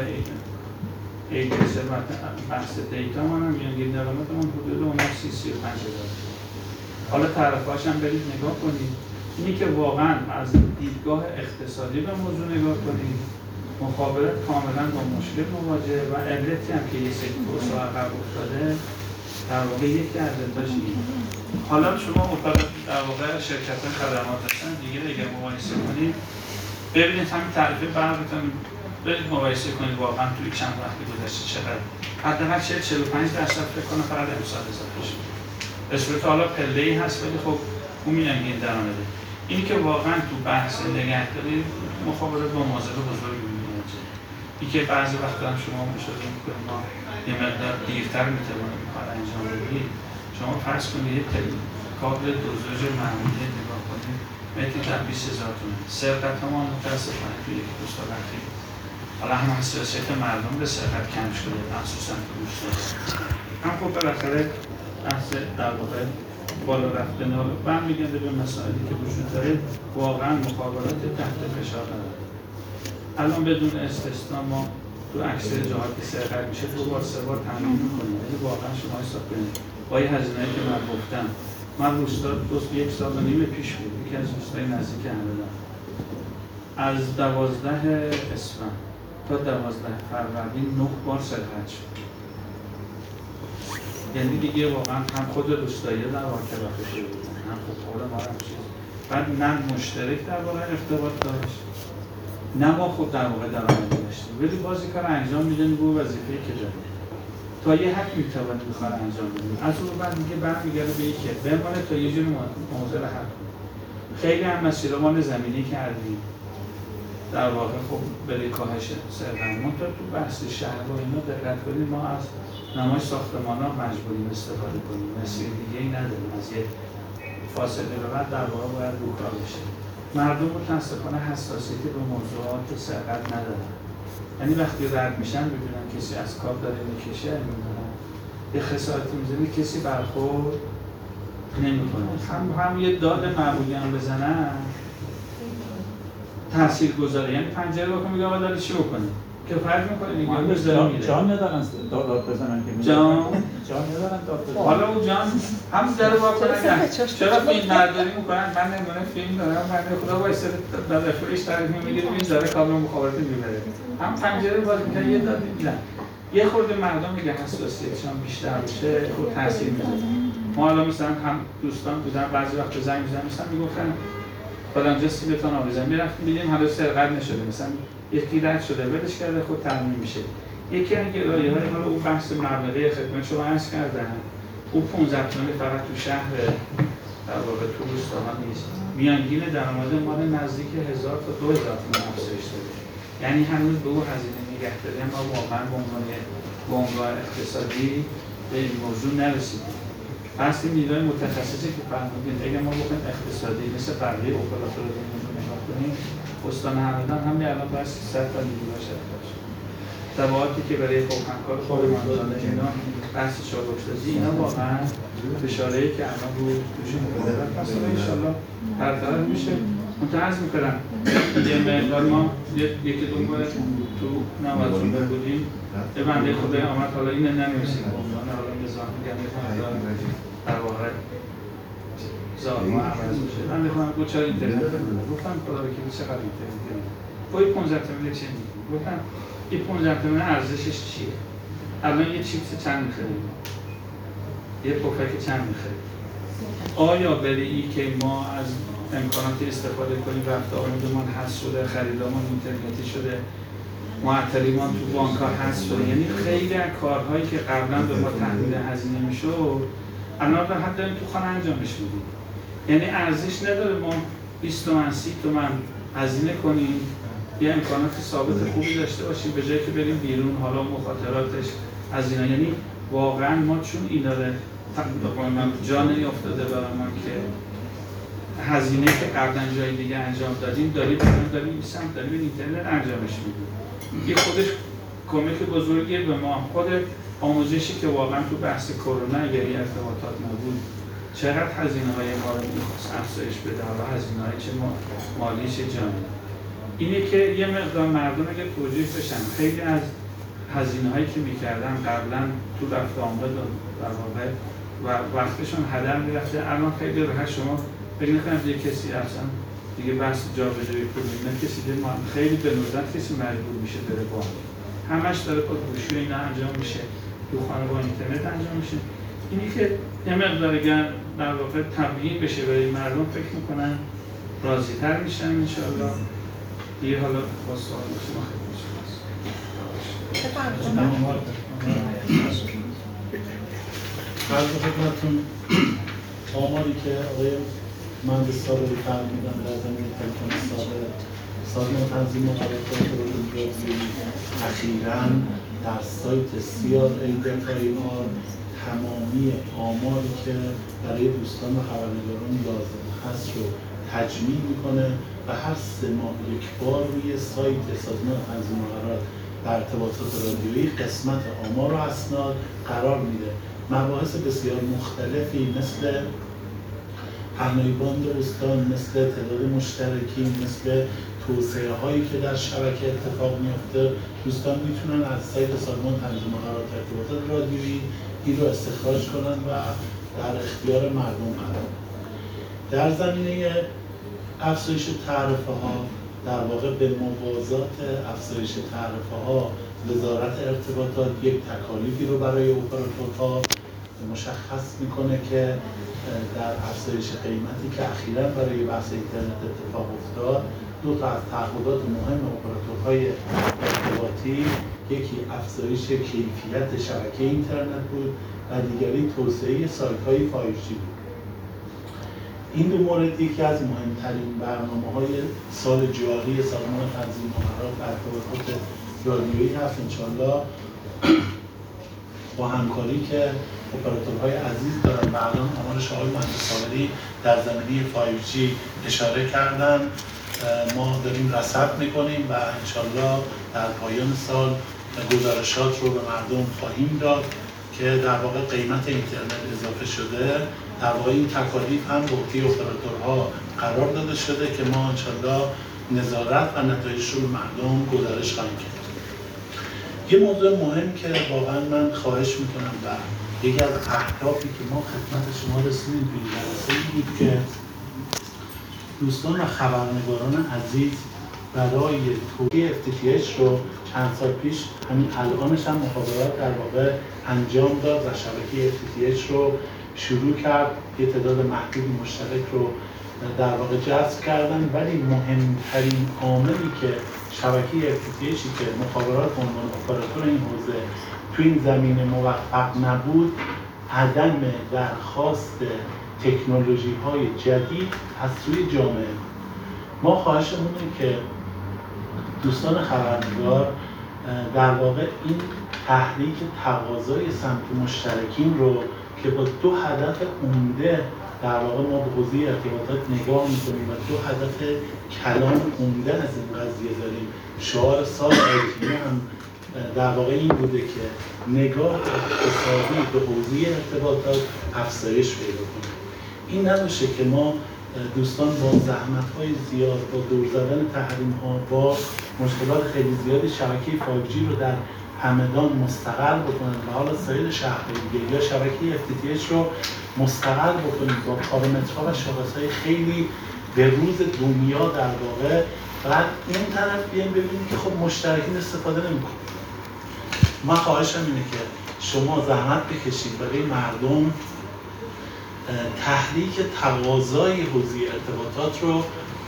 ADSL و بحث دیتا ما هم میانگین درآمدمون حدود 30-35,000. حالا تعرفه‌اش هم برید نگاه کنید. اینی که واقعا از دیدگاه اقتصادی به موضوع نگاه کنید مخابرات کاملا با مشکل مواجهه و علتی هم که یه سری توسعه عقب افتاده در واقع یکی از علتاش اینه. حالا شما در واقع شرکت خدمات هستن دیگه اگر مقایسه کنید ببینید همین تعرفه برقتون برید مقایسه کنید واقعا توی چند وقتی گذشته چقدر حداقل 40-45% فکر کنم فقط امسال اضافه شده. به صورت حالا پله‌ای هست ولی خب اون میانگین درآمده. این که واقعا تو بحث نگهداری مخابرات با مواظب بزرگی می‌بینید. این که بعضی وقتا هم شما مشاهده می‌کنید ما یه مقدار دیرتر می‌توانیم کار انجام بدیم. شما فرض کنید یک کابل دوزوج معمولی نگاه کنید متر در 20,000 تومان. سرقت ما متأسفانه توی یک دو سال اخیر حالا هم حساسیت مردم به سرقت کم شده مخصوصا تو روستا. هم خب بالاخره بحث در واقع بالا رفتن ها برمیگرده به مسائلی که وجود داره واقعا مخابرات تحت فشار داره. الان بدون استثنا ما تو اکثر جاها که سرقت میشه 2 بار 3 بار تامین میکنیم. یعنی واقعا شما حساب کنید با این هزینه‌ای که من گفتم من روستا 1 سال و نیم پیش بود یکی از روستای نزدیک همدان از 12 اسفند تا 12 فروردین 9 بار سرقت شد. یعنی دیگه واقعا هم خود روستایی در واقع کلافه شده بودن هم خود ما هم چیز بعد نه مشترک در واقع ارتباط داشت نه ما خود در واقع درآمدی داشتیم ولی بازی کار انجام میدونی به وظیفه‌ای که داریم تا یه حد میتوانیم کار انجام بدیم. از اون بعد دیگه برمیگرده به اینکه بمونه تا یه جور موضوع حل کنیم. خیلی هم مسیرمان زمینی کردیم در واقع خب برای کاهش سرقت منتها تو بحث شهر و اینا دقت کنید ما از نمای ساختمان‌ها مجبوریم استفاده کنیم، مسیر دیگه‌ای نداریم، از یه فاصله به بعد در واقع باید روکار بشه. مردم متأسفانه حساسیتی به موضوعات سرقت ندارن، یعنی وقتی رد میشن ببینن کسی از کاب داره میکشه میدونن یه خسارتی میزنه کسی برخورد نمیکنه. هم یه داد معمولی هم بزنن تأثیر گذاره، یعنی پنجره بکن میگه آقا داری چی بکنی؟ کفایت میکنه دیگه بذاره میره. جان ندارن داد بزنن که جان ندارن داد بزنن. حالا اون جان هم داره واقعا نگه چرا فیلم برداری میکنن؟ من نمونه فیلم دارم، من خدا وایساده در رفرش طرف میگیره این داره کابل مخابراتی میبره، هم پنجره باز میکنه یه داد میدن. یه خورده مردم میگه حساسیتشون بیشتر بشه خود تاثیر میذاره. ما حالا مثلا هم دوستان بودن بعضی وقت زنگ میزنن مثلا میگفتن فلانجا سیبتون آویزن میرفتیم دیدیم حالا سرقت نشده، مثلا یکی رد شده ولش کرده خود تامین میشه. یکی از گرایه‌های حالا اون بحث مبلغی خدمت شما عرض کردن اون 15 تومانی فقط تو شهر در واقع تو روستاها نیست، میانگین درآمد مال نزدیک 1000 تا 2000 تومان افزایش داده، یعنی هنوز به اون هزینه نگهداری ما واقعا به عنوان بنگاه اقتصادی به این موضوع نرسیدیم. بحث نیروی متخصصی که فرمودین اگه ما بخوایم اقتصادی مثل بقیه اپراتورها رو موضوع نگاه کنیم استان همدان هم الان باید 300 تا نیرو باشه. تبعاتی که برای همکار خودمان اینا بحث شاگردسازی اینا واقعا فشارهایی که الان رو توشون مقدرت پس ان شاءالله برطرف میشه. متعرض میکنم یه مقدار ما یکی دو بار تو نوازون بودیم یه بنده خدای آمد حالا اینه نمیرسیم عنوان حالا نظام میگم در واقع زارما عوض میشه. من بخونم گفت چرا اینترنت بکنم؟ گفتم خدا بکنی چقدر اینترنت کنم؟ باید 15 تومنه چه میگیم؟ گفتم این 15 تومنه ارزشش چیه؟ الان یه چیپس چند میخریم؟ یه پفک چند میخریم؟ آیا برای که ما از امکانات استفاده کنیم رفت آمدمان حذف شده، خریدامون اینترنتی شده، معطلیمان تو بانک ها حذف شده، یعنی خیلی از کارهایی که قبلا به ما تحمیل هزینه میشد الان راحت داریم تو خانه انجامش میدیم. یعنی ارزش نداره ما 20 تومن 30 تومن هزینه کنیم یه امکانات ثابت خوبی داشته باشیم به جایی که بریم بیرون حالا مخاطراتش از اینا. یعنی واقعا ما چون اینا رو جانی افتاده برای ما که هزینه که قبلا جای دیگه انجام دادیم داریم این سمت داریم اینترنت انجامش میدیم. یه خودش کمک بزرگی به ما، خود آموزشی که واقعا تو بحث کرونا اگر این ارتباطات نبود چقدر هزینه‌های ما رو می‌خواست افزایش بده، حالا هزینه‌های چه مالی چه جانی. اینه که یه مقدار مردم اگر توجیه بشن خیلی از هزینه‌هایی که می‌کردن قبلا تو رفت آمد در واقع و وقتشون هدر می‌رفته الان خیلی راحت شما فکر نکنید یه کسی اصلا دیگه بحث جابجایی پول نه کسی دیگه خیلی به ندرت کسی مجبور میشه بره بانک، همش داره با گوشی و اینا انجام میشه، تو خانه با اینترنت انجام میشه. اینی که یه مقدار اگر در واقع تبیین بشه برای مردم فکر میکنن راضی‌تر میشن ان شاءالله. دیگه حالا با سوال شما خدمت شماست. عرض خدمتتون آماری که آقای مهندس صابری فرمودن در زمینه تلفن سازمان تنظیم مقررات رادیویی اخیراً در سایت CRA.ir تمامی آماری که برای دوستان و خبرنگاران لازم هست رو تجمیع میکنه و هر 3 ماه یک بار روی سایت سازمان تنظیم مقررات در ارتباطات رادیویی قسمت آمار و اسناد قرار میده. مباحث بسیار مختلفی مثل پهنای باند استان، مثل تعداد مشترکین، مثل توسعه هایی که در شبکه اتفاق میفته دوستان میتونن از سایت سازمان تنظیم مقررات ارتباطات رادیویی این رو استخراج کنن و در اختیار مردم قرار بدن. در زمینه افزایش تعرفه ها در واقع به موازات افزایش تعرفه ها وزارت ارتباطات یک تکالیفی رو برای اپراتورها مشخص میکنه که در افزایش قیمتی که اخیراً برای بحث اینترنت اتفاق افتاد 2 تا از تعهدات مهم اپراتورهای ارتباطی یکی افزایش کیفیت شبکه اینترنت بود و دیگری توسعه سایت‌های 5G بود. این دو مورد یکی از مهمترین برنامه‌های سال جاری سازمان تنظیم مقررات و ارتباطات رادیویی هست. انشالله با همکاری که اپراتورهای عزیز دارن و الان آمارش آقای مهندس صابری در زمینه 5G اشاره کردن، ما داریم رصد میکنیم و انشالله در پایان سال گزارشات رو به مردم خواهیم داد که در واقع قیمت اینترنت اضافه شده. در واقع این تکالیف هم به عهده اپراتورها قرار داده شده که ما انشالله نظارت و نتایجش رو به مردم گزارش خواهیم کرد. یه موضوع مهم که واقعا من خواهش میکنم و یکی از اهدافی که ما خدمت شما رسیدیم به این جلسه بود که دوستان و خبرنگاران عزیز برای توسعه FTTH رو چند سال پیش همین الانش هم مخابرات در واقع انجام داد و شبکه FTTH رو شروع کرد، یه تعداد محدودی مشترک رو در واقع جذب کردن، ولی مهمترین عاملی که شبکه FTTHی که مخابرات به عنوان اپراتور این حوزه تو این زمینه موفق نبود، عدم درخواست تکنولوژی‌های جدید از سوی جامعه. ما خواهشمون اینه که دوستان خبرنگار در واقع این تحریک تقاضای سمت مشترکین رو که با دو هدف عمده در واقع ما به حوزه ارتباطات نگاه می‌کنیم و دو هدف کلان عمده از این قضیه داریم. شعار سال آیتی‌ای هم در واقع این بوده که نگاه اقتصادی به حوزه ارتباطات افزایش پیدا کنه. این نباشه که ما دوستان با زحمت‌های زیاد، با دور زدن تحریم‌ها، با مشکلات خیلی زیادی شبکه 5G رو در همدان مستقل بکنن و حالا سایر شهرهای دیگه یا شبکه FTTH رو مستقل بکنیم با پارامترها و شاخص‌های خیلی به روز دنیا در واقع، بعد این طرف بیایم ببینیم که خب مشترکین استفاده نمی‌کنن. من خواهشم اینه که شما زحمت بکشید برای مردم تحریک تقاضای حوزه ارتباطات رو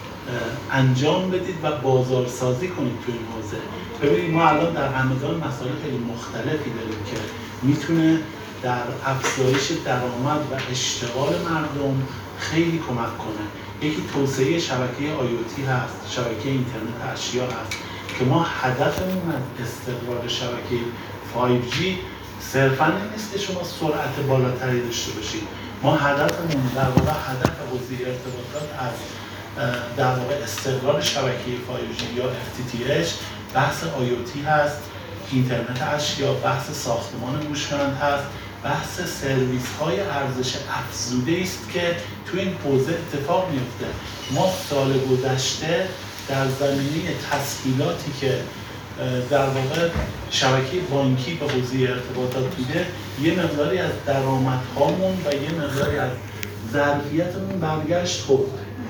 انجام بدید و بازارسازی کنید تو این حوزه. ببینید ما الان در همدان مسائل خیلی مختلفی داریم که میتونه در افزایش درآمد و اشتغال مردم خیلی کمک کنه. یکی توسعه شبکه IoT هست، شبکه اینترنت اشیا هست که ما هدفمون از استقرار شبکه 5G صرفاً این نیست که شما سرعت بالاتری داشته باشید. ما هدفمون در واقع هدف حوزه ارتباطات از در واقع استقرار شبکه 5G یا FTTH بحث IoT هست، اینترنت اشیا، بحث ساختمان هوشمند هست، بحث سرویس های ارزش افزوده است که تو این حوزه اتفاق میفته. ما سال گذشته در زمینه تسهیلاتی که در واقع شبکه بانکی به حوزه ارتباطات میده، یه مقداری از درآمدهامون و یه مقداری از ظرفیتمون برگشت خورد.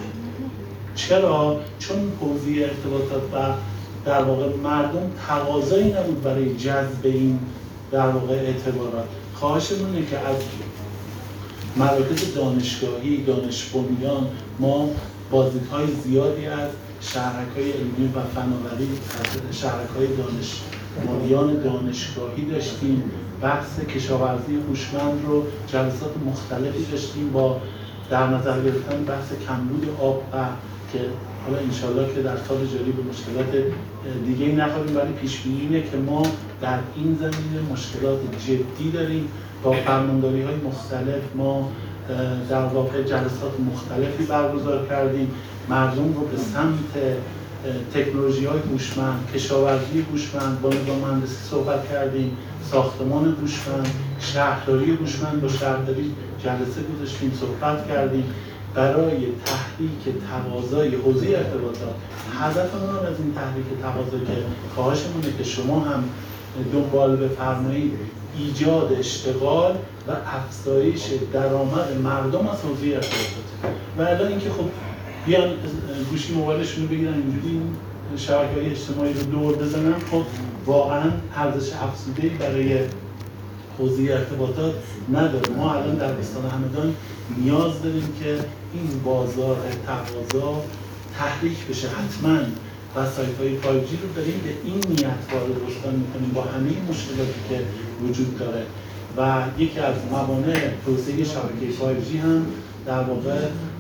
چرا؟ چون حوزه ارتباطات و در واقع مردم تقاضایی نبود برای جذب این در واقع اعتبارات. خواهشمون اینه که از مراکز دانشگاهی، دانش بنیان ما بازدیدهای زیادی از شهرک‌های علمی و فناوری، شهرک‌های دانشمندان دانشگاهی داشتیم. بحث کشاورزی هوشمند رو جلسات مختلفی داشتیم با در نظر گرفتن بحث کمبود آب و که حالا انشالله که در سال جاری به مشکلات دیگه‌ای نخوریم، ولی پیش‌بینی اینه که ما در این زمینه مشکلات جدی داریم. با فرمانداری‌های مختلف ما در واقع جلسات مختلفی برگزار کردیم، مردم رو به سمت تکنولوژی‌های هوشمند، کشاورزی هوشمند، با نظام مهندسی صحبت کردیم، ساختمان هوشمند، شهرداری هوشمند، با شهرداری جلسه گذاشتیم، صحبت کردیم برای تحریک تقاضای حوزه ارتباطات. هدفمون از این تحریک تقاضا که خواهشمونه که شما هم دنبال بفرمایید ایجاد اشتغال و افزایش درآمد مردم از حوزه ارتباطات. و الان اینکه خب بیان گوشی موبایلشون رو بگیرن اینجوری شبکه‌های اجتماعی رو دور بزنن، خب واقعا ارزش افزوده‌ای برای حوزه ارتباطات نداره. ما الان در استان همدان نیاز داریم که این بازار تقاضا تحریک بشه. حتما وسایط‌های 5G رو داریم به این نیت وارد استان می‌کنیم با همه مشکلاتی که وجود داره و یکی از موانع توسعه شبکه 5G هم در واقع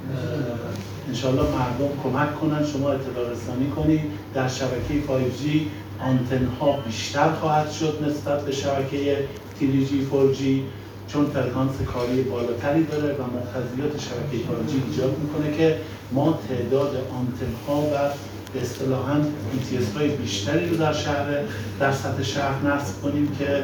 انشالله مردم کمک کنن، شما اطلاع رسانی کنید. در شبکه 5G آنتن‌ها بیشتر خواهد شد نسبت به شبکه 3G 4G، چون فرکانس کاری بالاتری داره و مقتضیات شبکه 5G ایجاد میکنه که ما تعداد آنتن‌ها و به اصطلاحاً ETS-های بیشتری رو در سطح شهر نصب کنیم که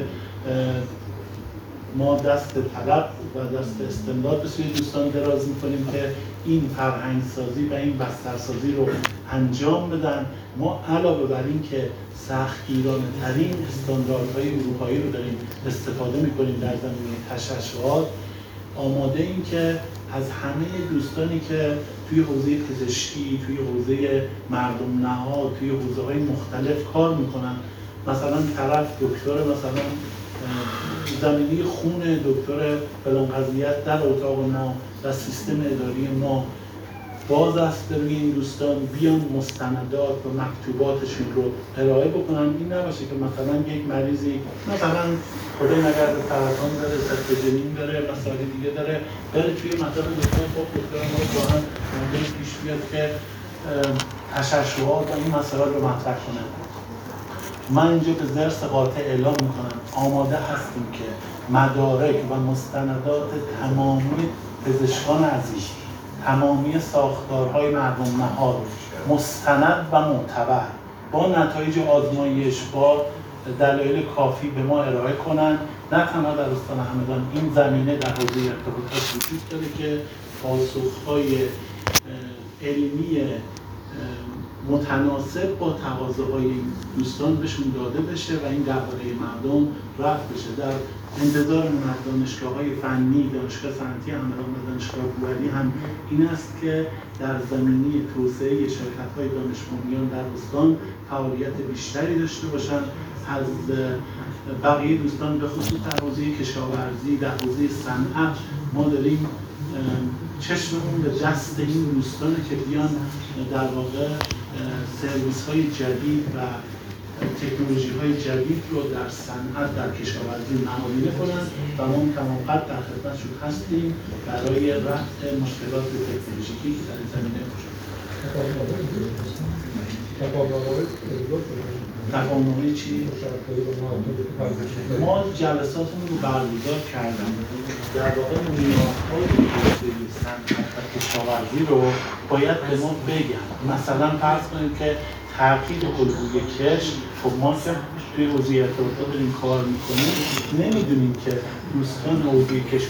ما دست طلب و دست استمداد به سوی دوستان دراز میکنیم که این فرهنگ سازی و این بسترسازی رو انجام بدن. ما علاوه بر این که سختگیرانه ترین استانداردهای اروپایی رو داریم استفاده میکنیم در زمینه تشعشعات، آماده این که از همه دوستانی که توی حوزه پزشکی، توی حوزه مردم نهاد، توی حوزه‌های مختلف کار میکنن، مثلا طرف دکتر مثلا زمینه خون، دکتر فلان قضیت در اتاق ما و سیستم اداری ما باز است روی این دوستان بیان مستندات و مکتوباتشون رو ارائه بکنن. این نباشه که مثلا یک مریضی مثلا خدای نکرده سرطان داره، سکته جنین داره، مسائل دیگه داره، بره توی مطلب دکتر خب دکتر ما گاهن ممکنه پیش بیاد که تشعشعات و این مسائل رو مطرح کنه. من اینجا به ضرس قاطع اعلام میکنم آماده هستیم که مدارک و مستندات تمامی پزشکان عزیز، تمامی ساختارهای مردم نهاد مستند و معتبر با نتایج آزمایش با دلایل کافی به ما ارائه کنند. نه تنها در استان همدان، این زمینه در حوزه ارتباطات وجود داره که پاسخهای علمی متناسب با تقاضاهای دوستان بهشون داده بشه و این درباره مردم رفع بشه. در انتظار من دانشگاه‌های فنی، دانشگاه صنعتی همدان و دانشگاه بوری هم این است که در زمینه توسعه شرکت‌های دانش بنیان در استان فعالیت بیشتری داشته باشند. از بقیه دوستان به خصوص در حوزه کشاورزی، در حوزه صنعت ما داریم چشممون به دست این دوستانه که بیان در واقع سرویس‌های جدید و تکنولوژی‌های جدید رو در صنعت، در کشاورزی نهادینه کنند و ما تمام قد در خدمتشون هستیم برای رفع مشکلات تکنولوژیکی که در این زمینه وجود تفاهم‌نامه چی؟ ما جلساتمون رو برگزار کردیم. در واقع نیازهای صنعت و کشاورزی رو باید به ما بگن. مثلا فرض کنید که تغییر الگوی کش، خب ما که توی حوزه ارتباطات داریم کار میکنیم، نمیدونیم که دوستان الگوی کش